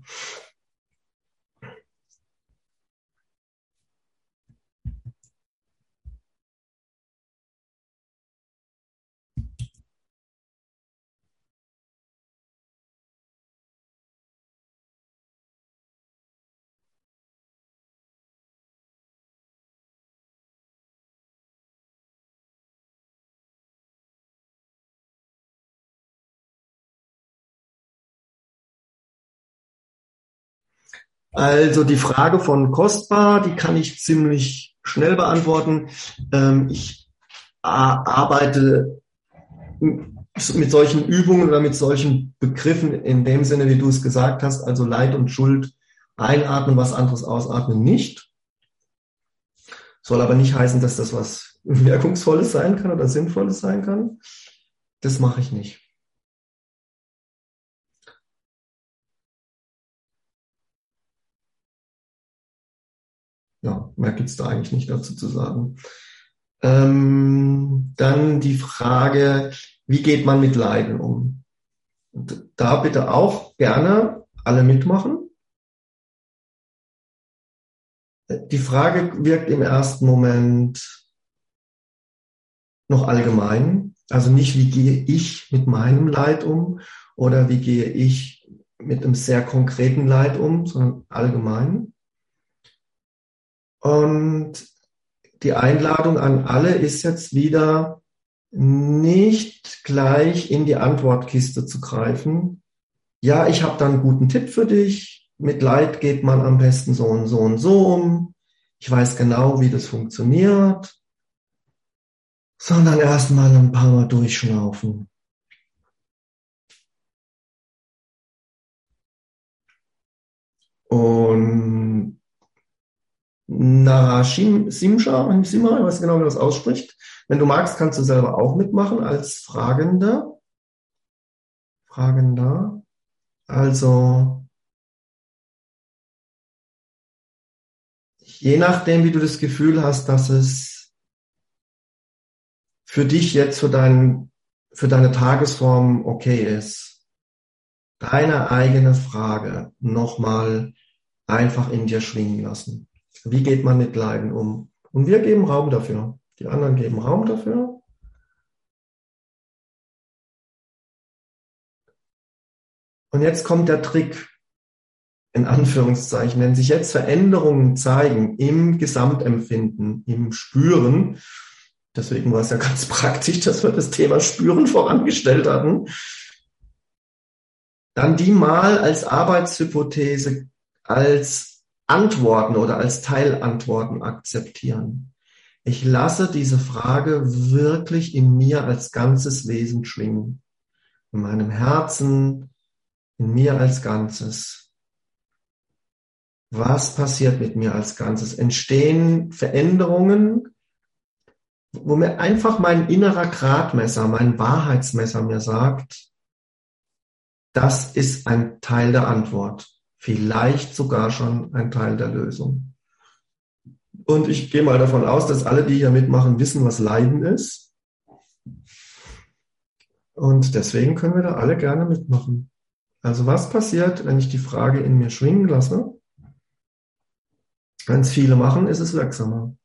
Also die Frage von Kostbar, die kann ich ziemlich schnell beantworten. Ich arbeite mit solchen Übungen oder mit solchen Begriffen in dem Sinne, wie du es gesagt hast, also Leid und Schuld einatmen, was anderes ausatmen nicht. Soll aber nicht heißen, dass das was Wirkungsvolles sein kann oder Sinnvolles sein kann. Das mache ich nicht. Ja, mehr gibt's da eigentlich nicht dazu zu sagen. Dann die Frage, wie geht man mit Leiden um? Und da bitte auch gerne alle mitmachen. Die Frage wirkt im ersten Moment noch allgemein. Also nicht, wie gehe ich mit meinem Leid um oder wie gehe ich mit einem sehr konkreten Leid um, sondern allgemein. Und die Einladung an alle ist jetzt wieder, nicht gleich in die Antwortkiste zu greifen. Ja, ich habe da einen guten Tipp für dich. Mit Leid geht man am besten so und so und so um. Ich weiß genau, wie das funktioniert. Sondern erstmal ein paar Mal durchschnaufen. Und Simcha, ich weiß genau, wie das ausspricht. Wenn du magst, kannst du selber auch mitmachen als Fragender. Also, je nachdem, wie du das Gefühl hast, dass es für dich jetzt, für deine Tagesform okay ist, deine eigene Frage nochmal einfach in dir schwingen lassen. Wie geht man mit Leiden um? Und wir geben Raum dafür. Die anderen geben Raum dafür. Und jetzt kommt der Trick, in Anführungszeichen, wenn sich jetzt Veränderungen zeigen im Gesamtempfinden, im Spüren, deswegen war es ja ganz praktisch, dass wir das Thema Spüren vorangestellt hatten, dann die mal als Arbeitshypothese, als Antworten oder als Teilantworten akzeptieren. Ich lasse diese Frage wirklich in mir als ganzes Wesen schwingen. In meinem Herzen, in mir als Ganzes. Was passiert mit mir als Ganzes? Entstehen Veränderungen, wo mir einfach mein innerer Gradmesser, mein Wahrheitsmesser mir sagt, das ist ein Teil der Antwort. Vielleicht sogar schon ein Teil der Lösung. Und ich gehe mal davon aus, dass alle, die hier mitmachen, wissen, was Leiden ist. Und deswegen können wir da alle gerne mitmachen. Also was passiert, wenn ich die Frage in mir schwingen lasse? Wenn es viele machen, ist es wirksamer.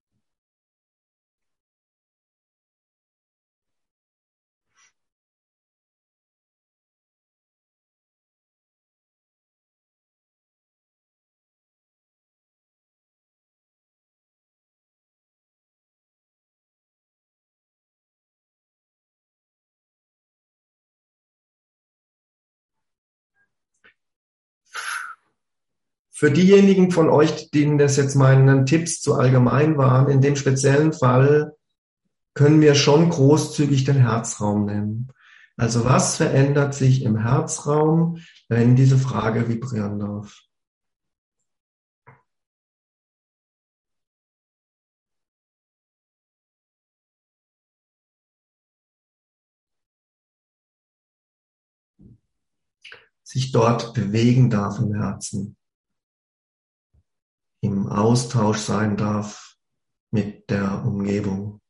Für diejenigen von euch, denen das jetzt meine Tipps zu allgemein waren, in dem speziellen Fall können wir schon großzügig den Herzraum nehmen. Also was verändert sich im Herzraum, wenn diese Frage vibrieren darf? Sich dort bewegen darf im Herzen. Im Austausch sein darf mit der Umgebung.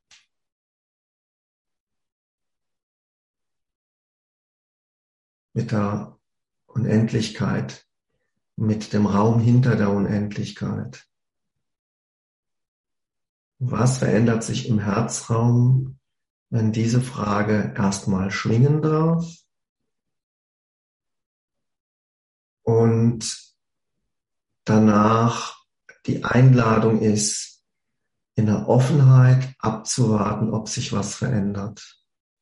Mit der Unendlichkeit, mit dem Raum hinter der Unendlichkeit. Was verändert sich im Herzraum, wenn diese Frage erstmal schwingen darf und danach die Einladung ist, in der Offenheit abzuwarten, ob sich was verändert.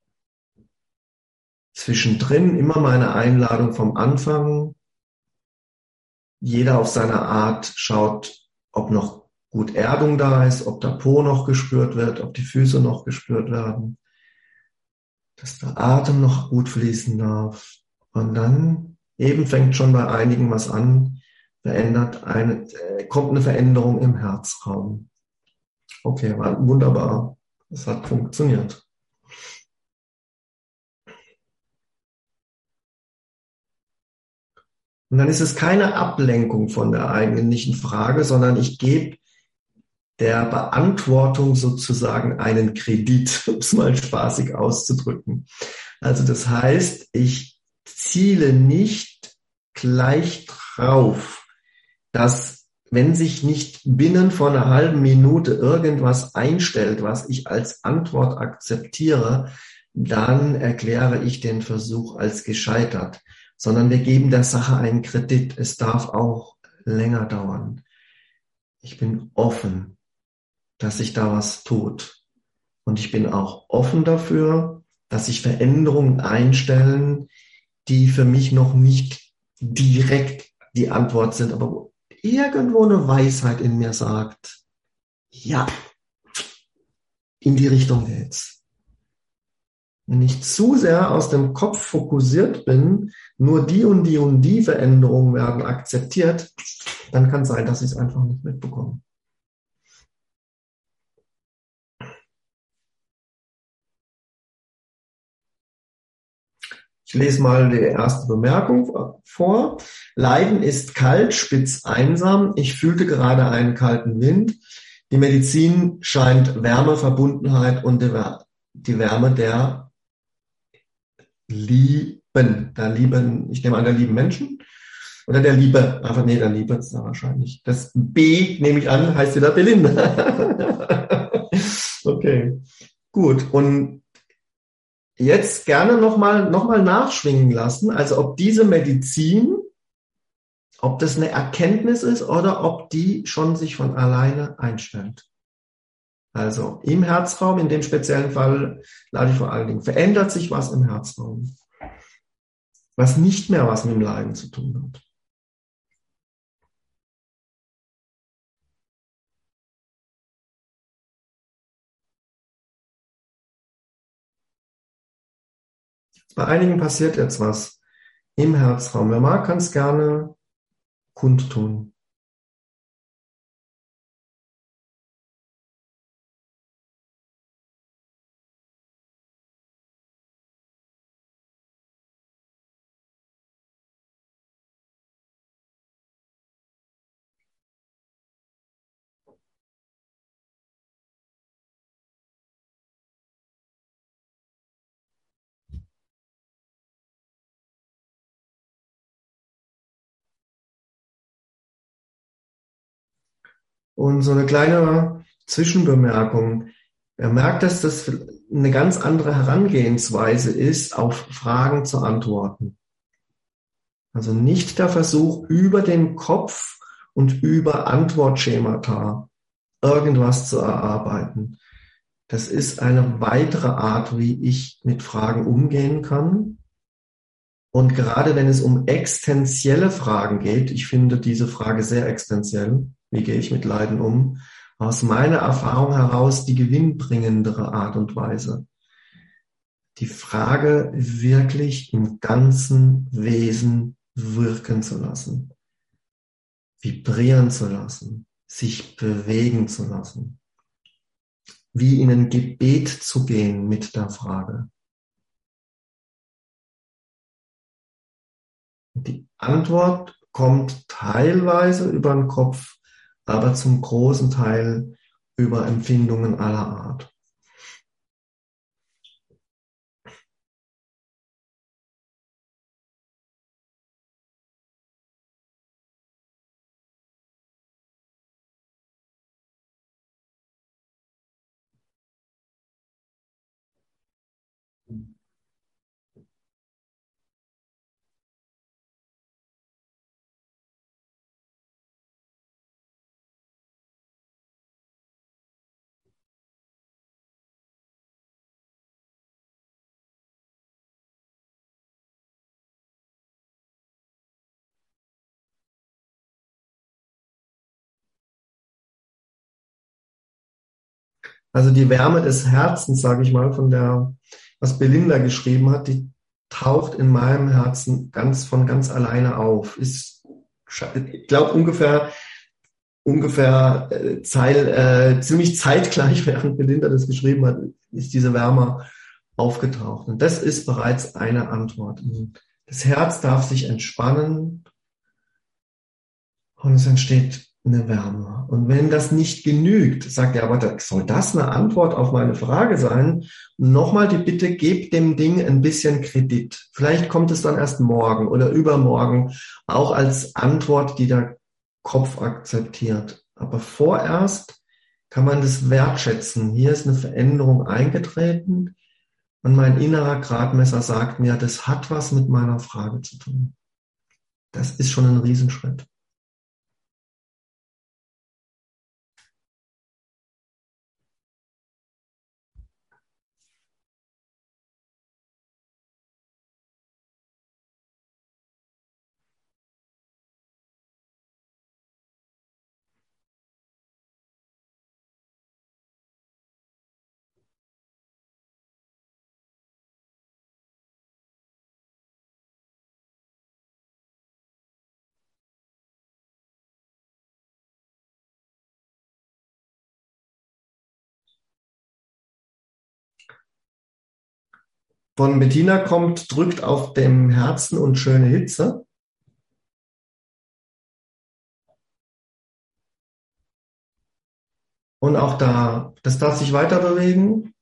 Zwischendrin immer meine Einladung vom Anfang. Jeder auf seine Art schaut, ob noch gut Erdung da ist, ob der Po noch gespürt wird, ob die Füße noch gespürt werden. dass der Atem noch gut fließen darf. Und dann eben fängt schon bei einigen was an, kommt eine Veränderung im Herzraum. Okay, war wunderbar. Es hat funktioniert. Und dann ist es keine Ablenkung von der eigentlichen Frage, sondern ich gebe der Beantwortung sozusagen einen Kredit, um es mal spaßig auszudrücken. Also das heißt, ich ziele nicht gleich drauf, dass wenn sich nicht binnen von einer halben Minute irgendwas einstellt, was ich als Antwort akzeptiere, dann erkläre ich den Versuch als gescheitert, sondern wir geben der Sache einen Kredit. Es darf auch länger dauern. Ich bin offen, dass sich da was tut. Und ich bin auch offen dafür, dass sich Veränderungen einstellen, die für mich noch nicht direkt die Antwort sind, aber wo irgendwo eine Weisheit in mir sagt, ja, in die Richtung geht's. Wenn ich zu sehr aus dem Kopf fokussiert bin, nur die und die und die Veränderungen werden akzeptiert, dann kann es sein, dass ich es einfach nicht mitbekomme. Ich lese mal die erste Bemerkung vor. Leiden ist kalt, spitz, einsam. Ich fühlte gerade einen kalten Wind. Die Medizin scheint Wärme, Verbundenheit und die Wärme der Lieben, ich nehme an, der lieben Menschen oder der Liebe, einfach nee, der Liebe ist da wahrscheinlich. Das B, nehme ich an, heißt wieder Belinda. Okay, gut. Und jetzt gerne nochmal nachschwingen lassen, also ob diese Medizin, ob das eine Erkenntnis ist oder ob die schon sich von alleine einstellt. Also im Herzraum, in dem speziellen Fall lade ich vor allen Dingen, verändert sich was im Herzraum, was nicht mehr was mit dem Leiden zu tun hat. Bei einigen passiert jetzt was im Herzraum. Wer mag, kann es gerne kundtun. Und so eine kleine Zwischenbemerkung. Er merkt, dass das eine ganz andere Herangehensweise ist, auf Fragen zu antworten. Also nicht der Versuch, über den Kopf und über Antwortschemata irgendwas zu erarbeiten. Das ist eine weitere Art, wie ich mit Fragen umgehen kann. Und gerade wenn es um existenzielle Fragen geht, ich finde diese Frage sehr existenziell, wie gehe ich mit Leiden um, aus meiner Erfahrung heraus die gewinnbringendere Art und Weise. Die Frage wirklich im ganzen Wesen wirken zu lassen, vibrieren zu lassen, sich bewegen zu lassen, wie in ein Gebet zu gehen mit der Frage. Die Antwort kommt teilweise über den Kopf, aber zum großen Teil über Empfindungen aller Art. Also die Wärme des Herzens, sage ich mal, von der was Belinda geschrieben hat, die taucht in meinem Herzen von ganz alleine auf. Ich glaube ungefähr ziemlich zeitgleich, während Belinda das geschrieben hat, ist diese Wärme aufgetaucht. Und das ist bereits eine Antwort. Das Herz darf sich entspannen und es entsteht eine Wärme. Und wenn das nicht genügt, sagt er, aber soll das eine Antwort auf meine Frage sein? Nochmal die Bitte, gebt dem Ding ein bisschen Kredit. Vielleicht kommt es dann erst morgen oder übermorgen, auch als Antwort, die der Kopf akzeptiert. Aber vorerst kann man das wertschätzen. Hier ist eine Veränderung eingetreten und mein innerer Gradmesser sagt mir, das hat was mit meiner Frage zu tun. Das ist schon ein Riesenschritt. Von Bettina kommt, drückt auf dem Herzen und schöne Hitze. Und auch da, das darf sich weiter bewegen.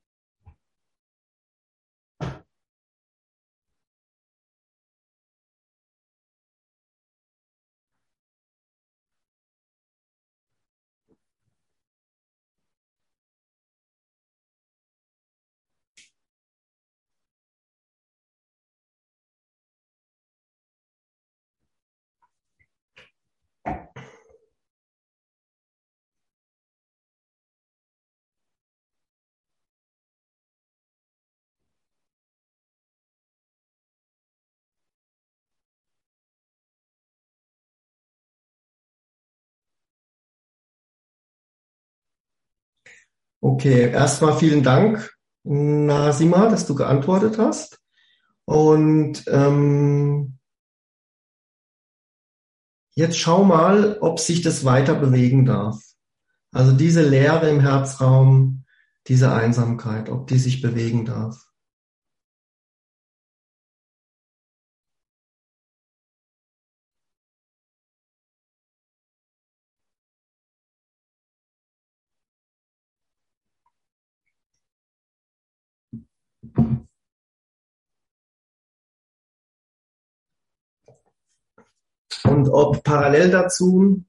Okay, erstmal vielen Dank, Nasima, dass du geantwortet hast. Und jetzt schau mal, ob sich das weiter bewegen darf. Also diese Leere im Herzraum, diese Einsamkeit, ob die sich bewegen darf. Und ob parallel dazu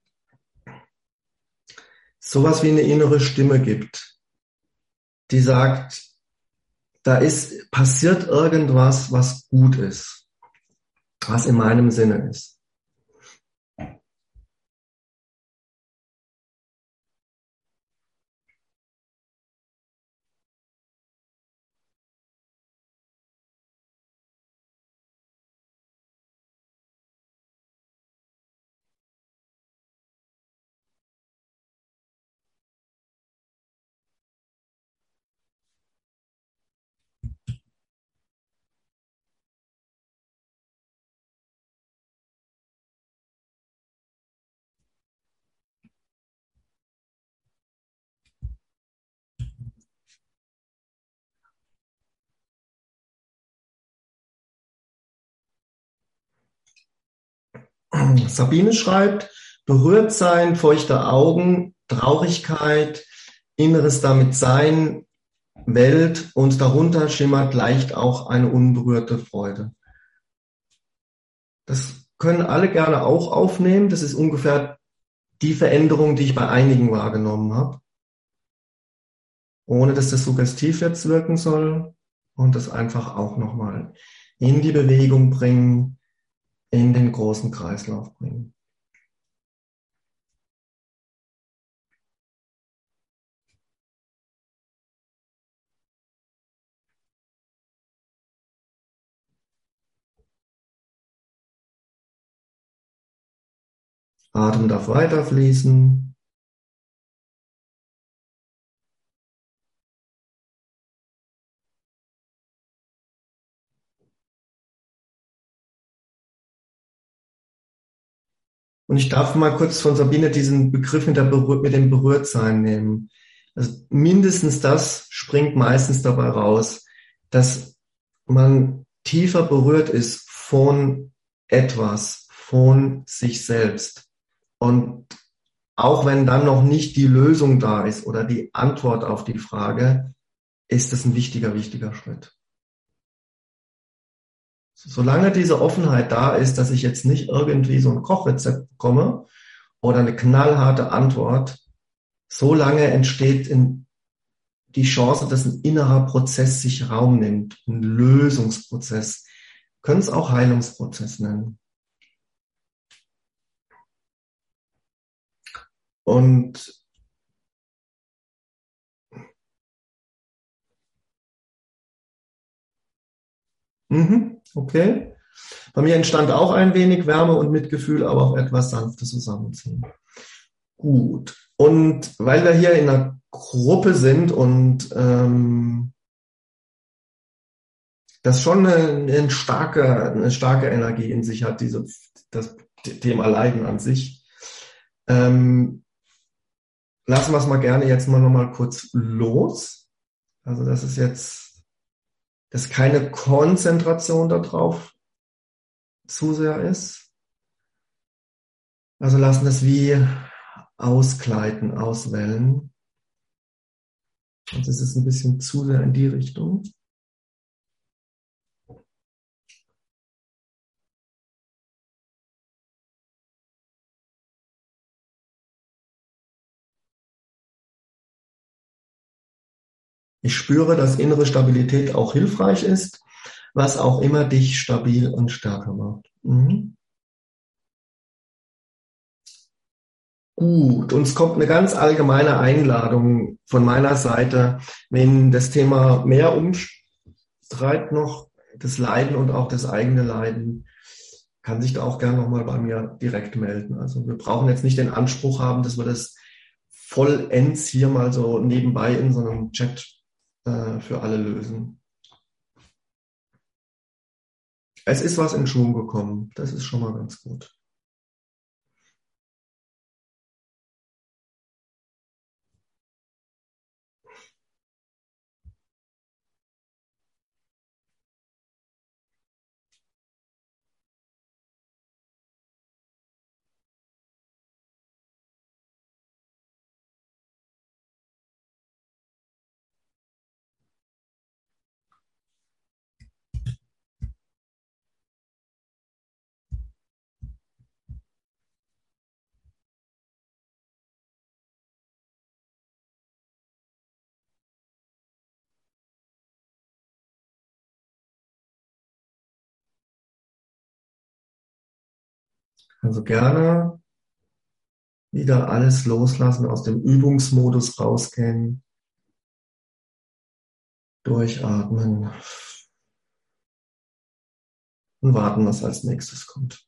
sowas wie eine innere Stimme gibt, die sagt, passiert irgendwas, was gut ist, was in meinem Sinne ist. Sabine schreibt, berührt sein, feuchte Augen, Traurigkeit, inneres damit sein, Welt und darunter schimmert leicht auch eine unberührte Freude. Das können alle gerne auch aufnehmen. Das ist ungefähr die Veränderung, die ich bei einigen wahrgenommen habe. Ohne dass das suggestiv jetzt wirken soll und das einfach auch nochmal in die Bewegung bringen, in den großen Kreislauf bringen. Atem darf weiter fließen. Und ich darf mal kurz von Sabine diesen Begriff mit dem Berührtsein nehmen. Also mindestens das springt meistens dabei raus, dass man tiefer berührt ist von etwas, von sich selbst. Und auch wenn dann noch nicht die Lösung da ist oder die Antwort auf die Frage, ist es ein wichtiger Schritt. Solange diese Offenheit da ist, dass ich jetzt nicht irgendwie so ein Kochrezept bekomme oder eine knallharte Antwort, solange entsteht die Chance, dass ein innerer Prozess sich Raum nimmt, ein Lösungsprozess. Wir können es auch Heilungsprozess nennen. Und okay. Bei mir entstand auch ein wenig Wärme und Mitgefühl, aber auch etwas sanftes Zusammenziehen. Gut. Und weil wir hier in einer Gruppe sind und das schon eine starke Energie in sich hat, das Thema Leiden an sich, lassen wir es mal gerne jetzt mal nochmal kurz los. Also das ist keine Konzentration darauf zu sehr ist. Also lassen das wie ausgleiten, auswellen. Und das ist ein bisschen zu sehr in die Richtung. Ich spüre, dass innere Stabilität auch hilfreich ist, was auch immer dich stabil und stärker macht. Gut, uns kommt eine ganz allgemeine Einladung von meiner Seite, wenn das Thema mehr umtreibt noch, das Leiden und auch das eigene Leiden, kann sich da auch gerne nochmal bei mir direkt melden. Also wir brauchen jetzt nicht den Anspruch haben, dass wir das vollends hier mal so nebenbei in so einem Chat für alle lösen. Es ist was in Schwung gekommen. Das ist schon mal ganz gut. Also gerne wieder alles loslassen, aus dem Übungsmodus rausgehen, durchatmen und warten, was als nächstes kommt.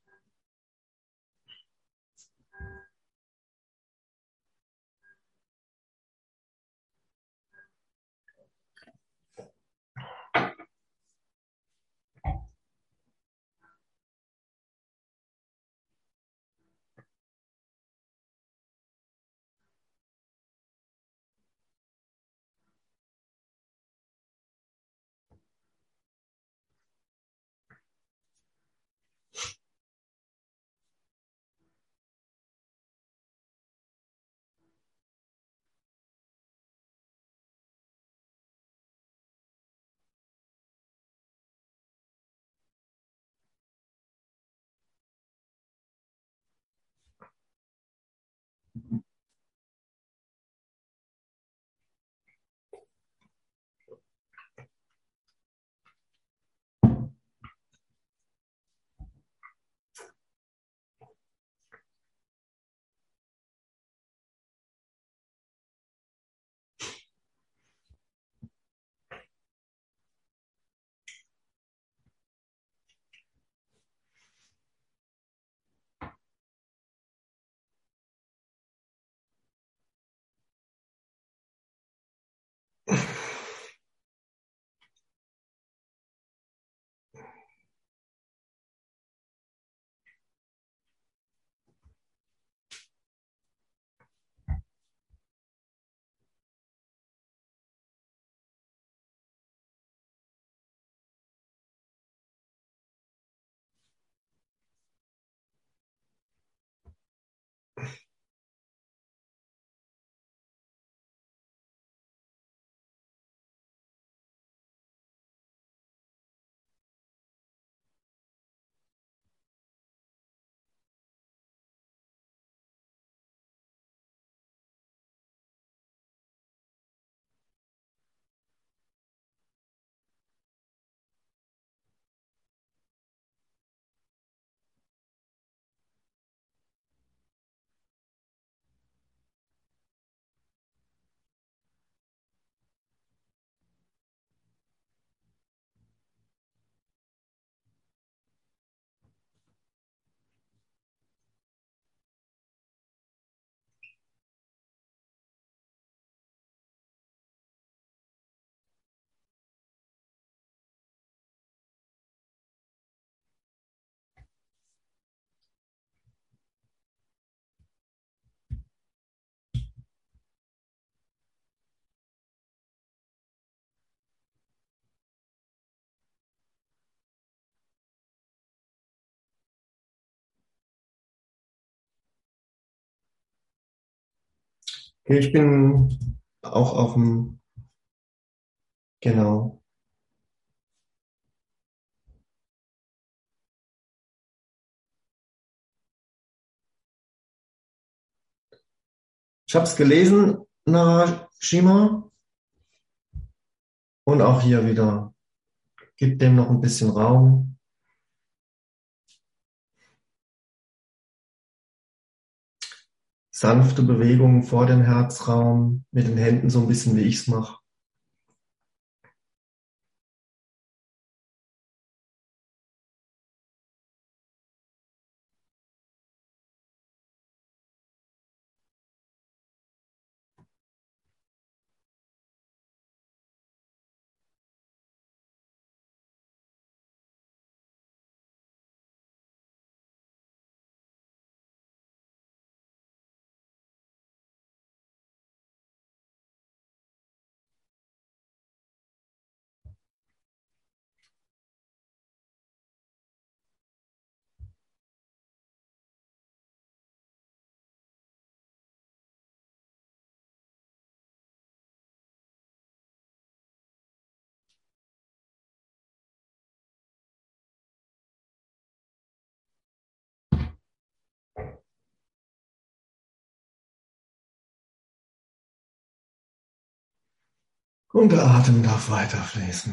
Ich bin auch auf dem, genau. Ich habe es gelesen, Narashima, und auch hier wieder. Gib dem noch ein bisschen Raum. Sanfte Bewegungen vor den Herzraum, mit den Händen so ein bisschen, wie ich es mache. Und der Atem darf weiter fließen.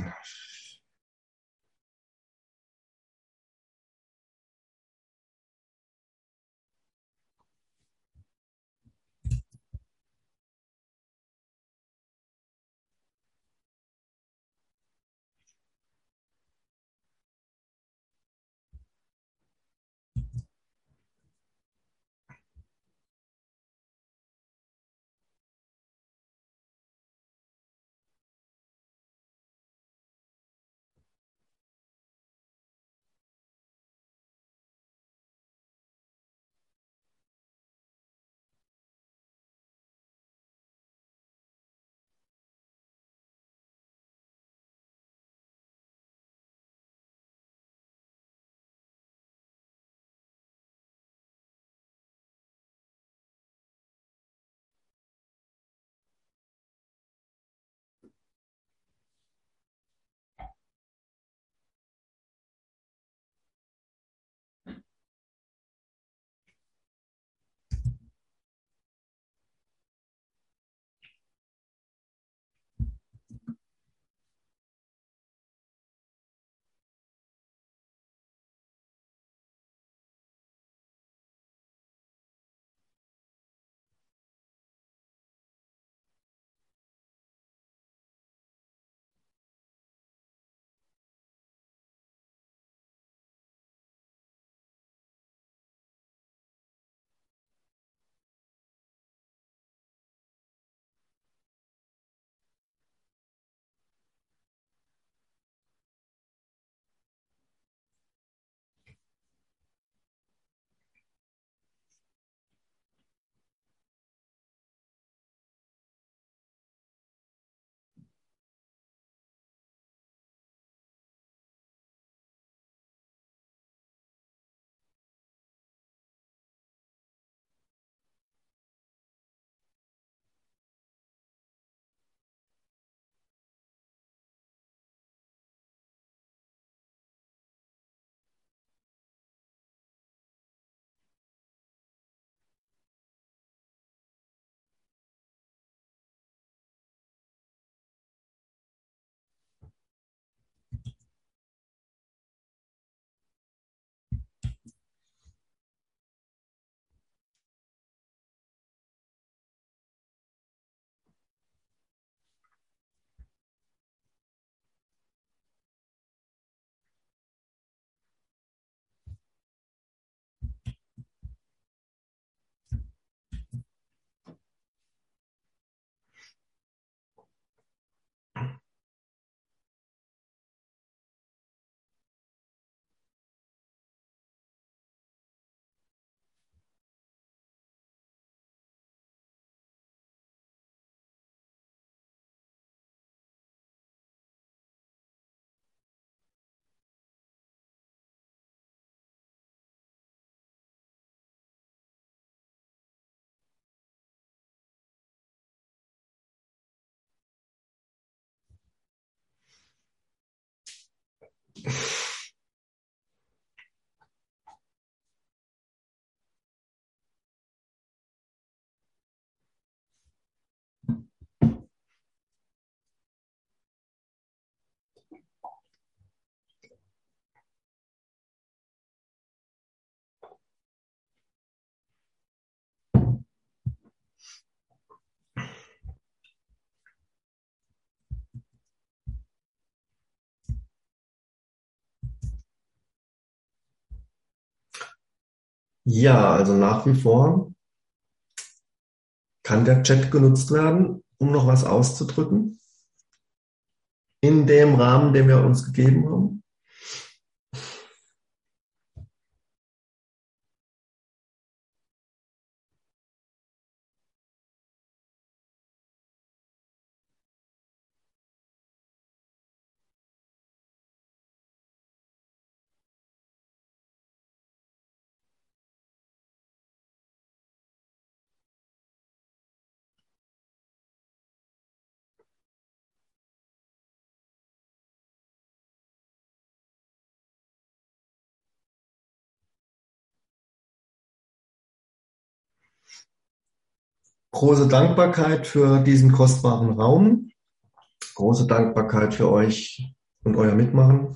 Ja, also nach wie vor kann der Chat genutzt werden, um noch was auszudrücken, in dem Rahmen, den wir uns gegeben haben. Große Dankbarkeit für diesen kostbaren Raum, große Dankbarkeit für euch und euer Mitmachen.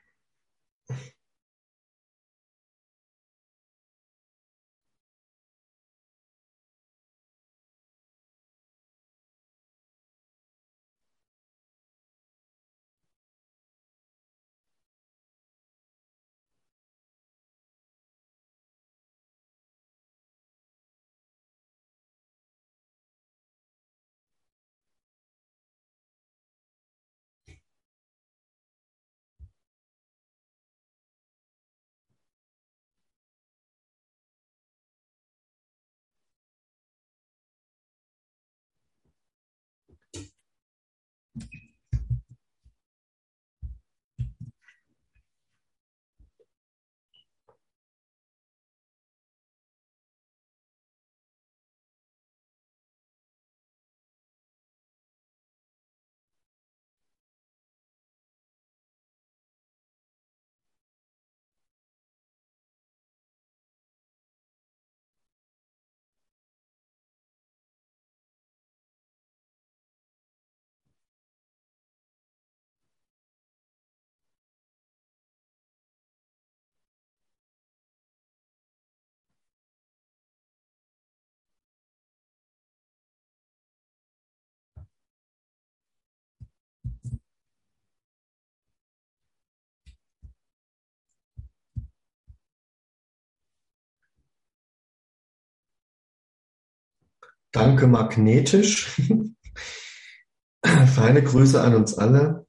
Danke magnetisch. Feine Grüße an uns alle.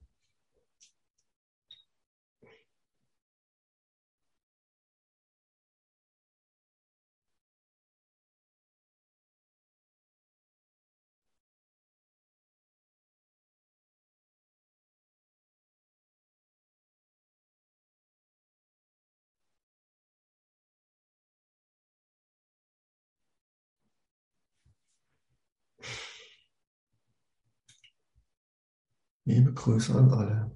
Liebe Grüße an alle.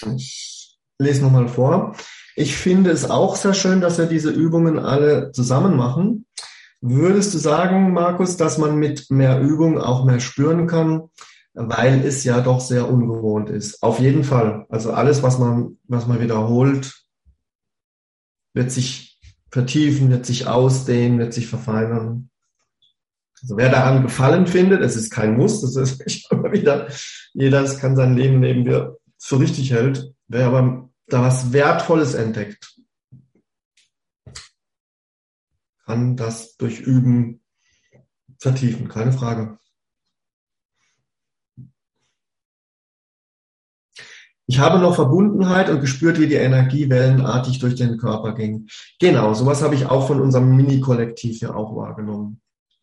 Ich lese nochmal vor. Ich finde es auch sehr schön, dass wir diese Übungen alle zusammen machen. Würdest du sagen, Markus, dass man mit mehr Übung auch mehr spüren kann, weil es ja doch sehr ungewohnt ist? Auf jeden Fall. Also alles, was man wiederholt, wird sich vertiefen, wird sich ausdehnen, wird sich verfeinern. Also wer daran Gefallen findet, es ist kein Muss, das ist immer wieder, jeder kann sein Leben leben, wie er es für richtig hält. Wer aber da was Wertvolles entdeckt, kann das durch Üben vertiefen, keine Frage. Ich habe noch Verbundenheit und gespürt, wie die Energie wellenartig durch den Körper ging. Genau, sowas habe ich auch von unserem Mini-Kollektiv hier auch wahrgenommen.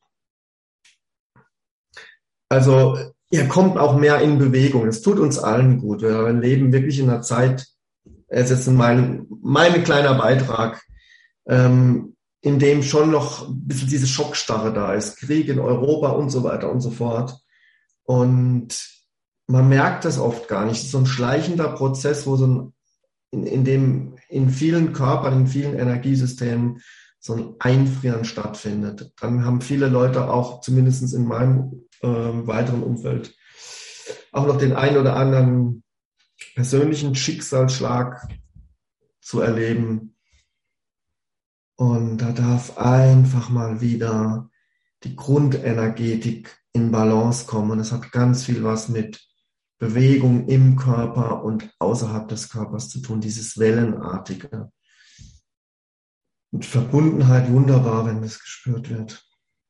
Also ihr kommt auch mehr in Bewegung. Es tut uns allen gut. Wir leben wirklich in einer Zeit, es ist mein kleiner Beitrag, in dem schon noch ein bisschen diese Schockstarre da ist. Krieg in Europa und so weiter und so fort. Und man merkt das oft gar nicht. Es ist so ein schleichender Prozess, wo in dem in vielen Körpern, in vielen Energiesystemen so ein Einfrieren stattfindet. Dann haben viele Leute auch, zumindest in meinem weiteren Umfeld, auch noch den einen oder anderen persönlichen Schicksalsschlag zu erleben. Und da darf einfach mal wieder die Grundenergetik in Balance kommen. Und es hat ganz viel was mit Bewegung im Körper und außerhalb des Körpers zu tun, dieses Wellenartige. Und Verbundenheit wunderbar, wenn das gespürt wird.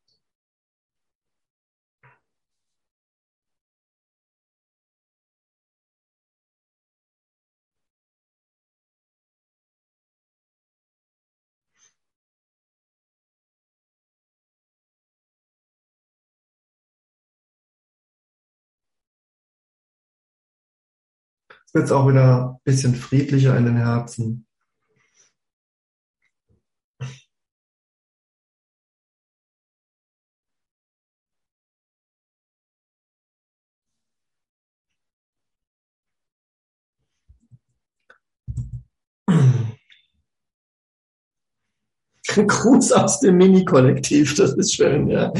Jetzt wird es auch wieder ein bisschen friedlicher in den Herzen. Gruß aus dem Mini-Kollektiv, das ist schön, ja.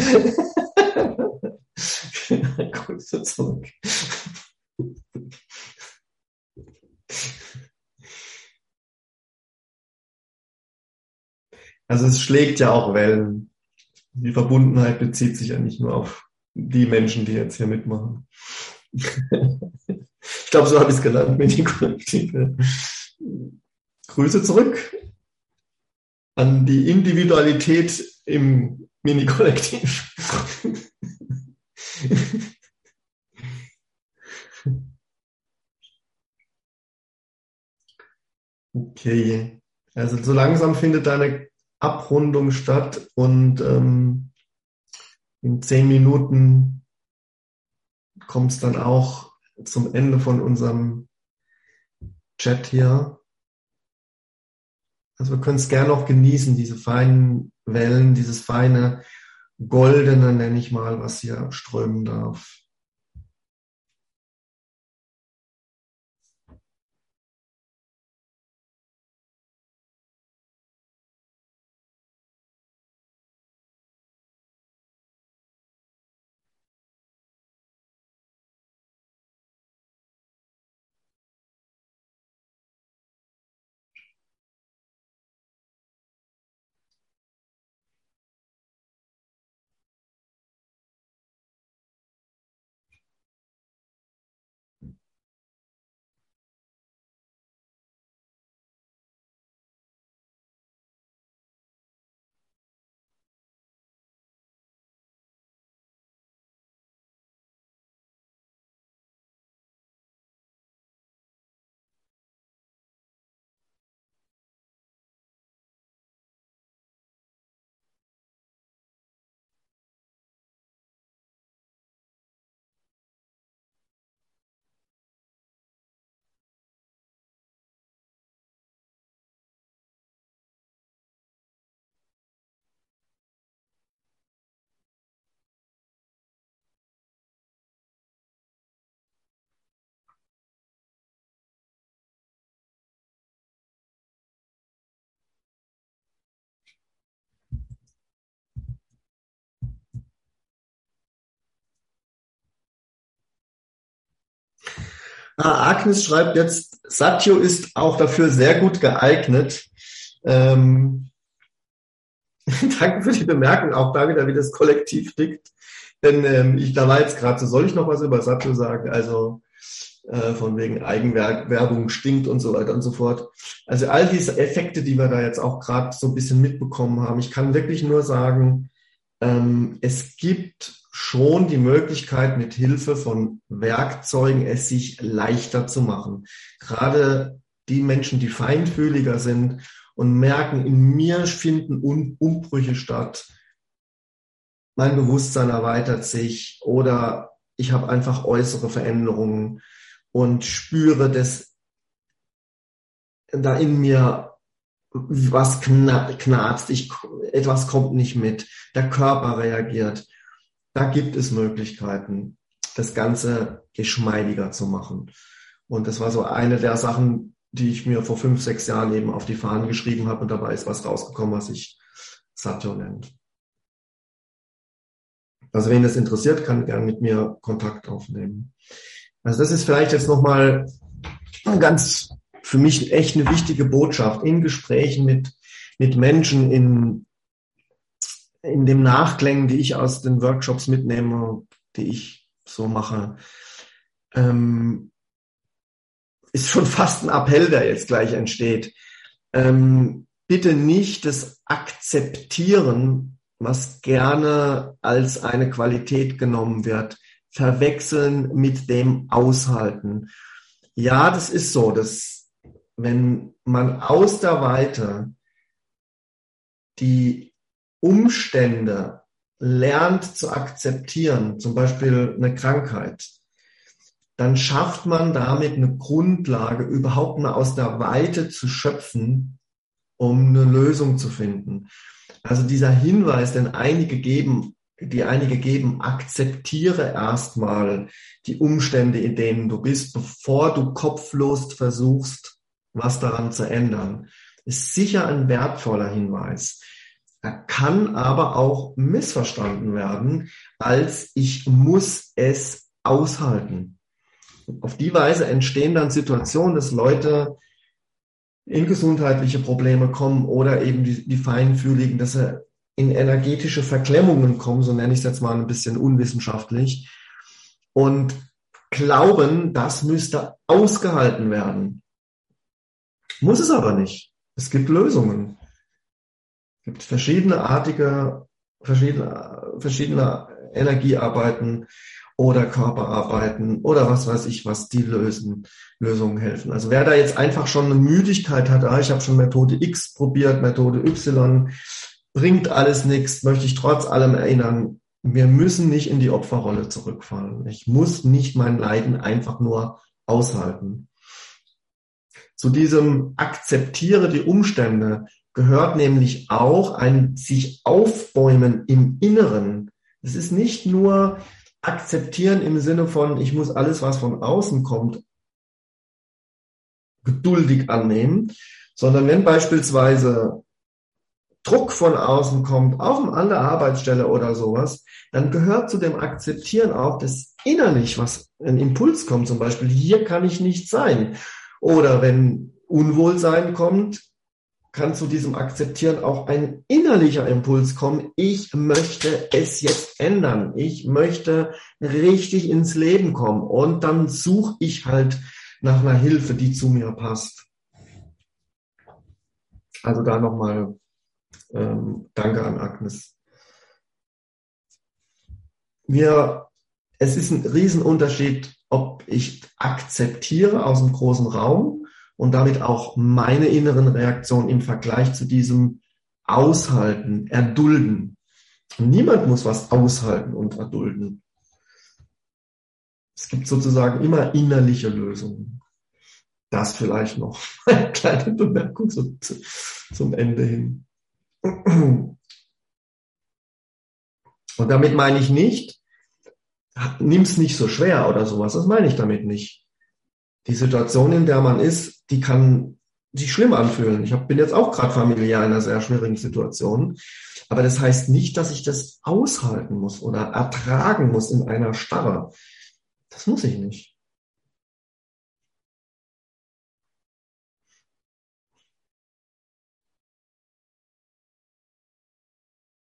Grüße zurück. Also es schlägt ja auch Wellen. Die Verbundenheit bezieht sich ja nicht nur auf die Menschen, die jetzt hier mitmachen. Ich glaube, so habe ich es genannt, Mini-Kollektive. Grüße zurück an die Individualität im Mini-Kollektiv. Okay, also so langsam findet eine Abrundung statt und in 10 Minuten kommt es dann auch zum Ende von unserem Chat hier. Also wir können es gerne noch genießen, diese feinen Wellen, dieses feine Goldene, nenne ich mal, was hier strömen darf. Agnes schreibt jetzt, Satyo ist auch dafür sehr gut geeignet. Danke für die Bemerkung, auch da wieder, wie das Kollektiv tickt. Denn da war jetzt gerade so, soll ich noch was über Satyo sagen? Also von wegen Eigenwerbung stinkt und so weiter und so fort. Also all diese Effekte, die wir da jetzt auch gerade so ein bisschen mitbekommen haben, ich kann wirklich nur sagen, es gibt schon die Möglichkeit, mit Hilfe von Werkzeugen es sich leichter zu machen. Gerade die Menschen, die feinfühliger sind und merken, in mir finden Umbrüche statt, mein Bewusstsein erweitert sich oder ich habe einfach äußere Veränderungen und spüre, dass da in mir was knarzt, etwas kommt nicht mit, der Körper reagiert. Da gibt es Möglichkeiten, das Ganze geschmeidiger zu machen. Und das war so eine der Sachen, die ich mir vor 5, 6 Jahren eben auf die Fahnen geschrieben habe. Und dabei ist was rausgekommen, was sich Satyo nennt. Also wen das interessiert, kann gerne mit mir Kontakt aufnehmen. Also das ist vielleicht jetzt nochmal ganz für mich echt eine wichtige Botschaft in Gesprächen mit Menschen, in dem Nachklängen, die ich aus den Workshops mitnehme, die ich so mache, ist schon fast ein Appell, der jetzt gleich entsteht. Bitte nicht das Akzeptieren, was gerne als eine Qualität genommen wird, verwechseln mit dem Aushalten. Ja, das ist so, dass wenn man aus der Weite die Umstände lernt zu akzeptieren, zum Beispiel eine Krankheit, dann schafft man damit eine Grundlage, überhaupt mal aus der Weite zu schöpfen, um eine Lösung zu finden. Also dieser Hinweis, den einige geben, akzeptiere erstmal die Umstände, in denen du bist, bevor du kopflos versuchst, was daran zu ändern, ist sicher ein wertvoller Hinweis. Er kann aber auch missverstanden werden, als ich muss es aushalten. Auf die Weise entstehen dann Situationen, dass Leute in gesundheitliche Probleme kommen oder eben die Feinfühligen, dass sie in energetische Verklemmungen kommen, so nenne ich es jetzt mal ein bisschen unwissenschaftlich, und glauben, das müsste ausgehalten werden. Muss es aber nicht. Es gibt Lösungen. Es gibt verschiedene Energiearbeiten oder Körperarbeiten oder was weiß ich, was die Lösungen helfen. Also wer da jetzt einfach schon eine Müdigkeit hat, ich habe schon Methode X probiert, Methode Y, bringt alles nichts, möchte ich trotz allem erinnern, wir müssen nicht in die Opferrolle zurückfallen. Ich muss nicht mein Leiden einfach nur aushalten. Zu diesem Akzeptiere die Umstände gehört nämlich auch ein sich aufbäumen im Inneren. Es ist nicht nur akzeptieren im Sinne von, ich muss alles, was von außen kommt, geduldig annehmen, sondern wenn beispielsweise Druck von außen kommt, an der Arbeitsstelle oder sowas, dann gehört zu dem Akzeptieren auch, dass innerlich was, ein Impuls kommt, zum Beispiel, hier kann ich nicht sein. Oder wenn Unwohlsein kommt, kann zu diesem Akzeptieren auch ein innerlicher Impuls kommen. Ich möchte es jetzt ändern. Ich möchte richtig ins Leben kommen. Und dann suche ich halt nach einer Hilfe, die zu mir passt. Also da nochmal danke an Agnes. Es ist ein Riesenunterschied, ob ich akzeptiere aus dem großen Raum und damit auch meine inneren Reaktionen im Vergleich zu diesem Aushalten, Erdulden. Niemand muss was aushalten und erdulden. Es gibt sozusagen immer innerliche Lösungen. Das vielleicht noch eine kleine Bemerkung zum Ende hin. Und damit meine ich nicht, nimm's nicht so schwer oder sowas. Das meine ich damit nicht. Die Situation, in der man ist, die kann sich schlimm anfühlen. Ich bin jetzt auch gerade familiär in einer sehr schwierigen Situation. Aber das heißt nicht, dass ich das aushalten muss oder ertragen muss in einer Starre. Das muss ich nicht.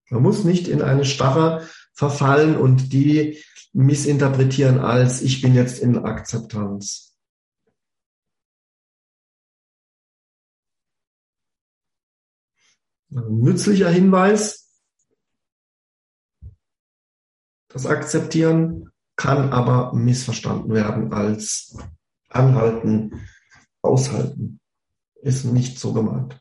Man muss nicht in eine Starre verfallen und die missinterpretieren als ich bin jetzt in Akzeptanz. Ein nützlicher Hinweis, das Akzeptieren kann aber missverstanden werden als anhalten, aushalten. Ist nicht so gemeint.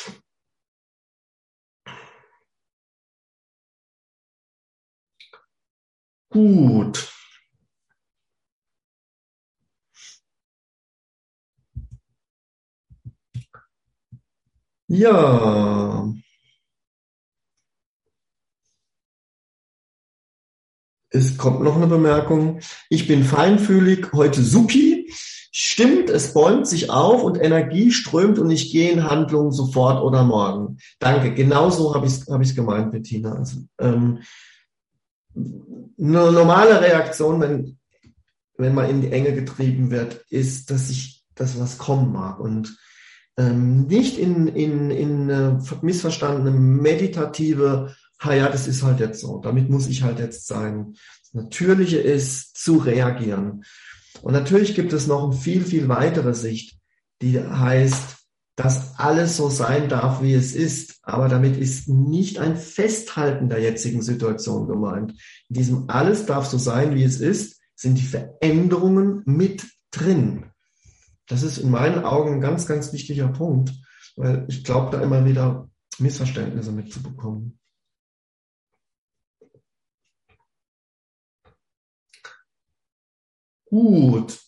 Gut. Ja. Es kommt noch eine Bemerkung. Ich bin feinfühlig, heute supi. Stimmt, es bäumt sich auf und Energie strömt und ich gehe in Handlung sofort oder morgen. Danke, genau so habe ich es gemeint, Bettina. Also, eine normale Reaktion, wenn man in die Enge getrieben wird, ist, dass was kommen mag und nicht in missverstandene meditative, ja, das ist halt jetzt so, damit muss ich halt jetzt sein. Das Natürliche ist, zu reagieren. Und natürlich gibt es noch eine viel, viel weitere Sicht, die heißt, dass alles so sein darf, wie es ist. Aber damit ist nicht ein Festhalten der jetzigen Situation gemeint. In diesem alles darf so sein, wie es ist, sind die Veränderungen mit drin. Das ist in meinen Augen ein ganz, ganz wichtiger Punkt, weil ich glaube, da immer wieder Missverständnisse mitzubekommen. Gut.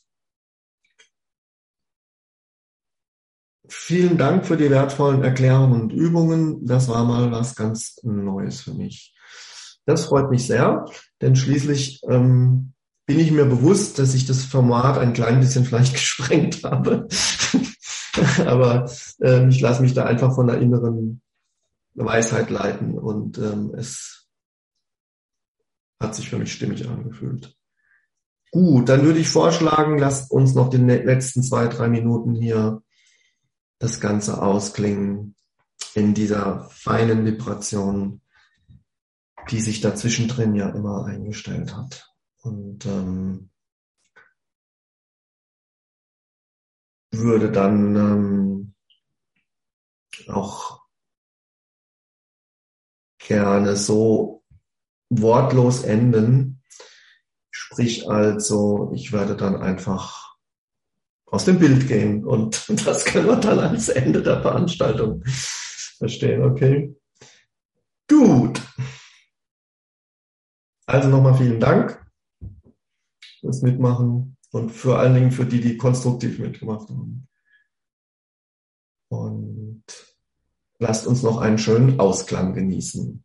Vielen Dank für die wertvollen Erklärungen und Übungen. Das war mal was ganz Neues für mich. Das freut mich sehr, denn schließlich bin ich mir bewusst, dass ich das Format ein klein bisschen vielleicht gesprengt habe. Aber ich lasse mich da einfach von der inneren Weisheit leiten und es hat sich für mich stimmig angefühlt. Gut, dann würde ich vorschlagen, lasst uns noch die letzten 2-3 Minuten hier das Ganze ausklingen in dieser feinen Vibration, die sich dazwischen drin ja immer eingestellt hat. Und würde dann auch gerne so wortlos enden. Sprich also, ich werde dann einfach aus dem Bild gehen und das können wir dann als Ende der Veranstaltung verstehen, okay? Gut. Also nochmal vielen Dank fürs Mitmachen und vor allen Dingen für die, die konstruktiv mitgemacht haben. Und lasst uns noch einen schönen Ausklang genießen.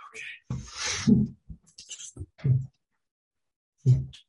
Okay.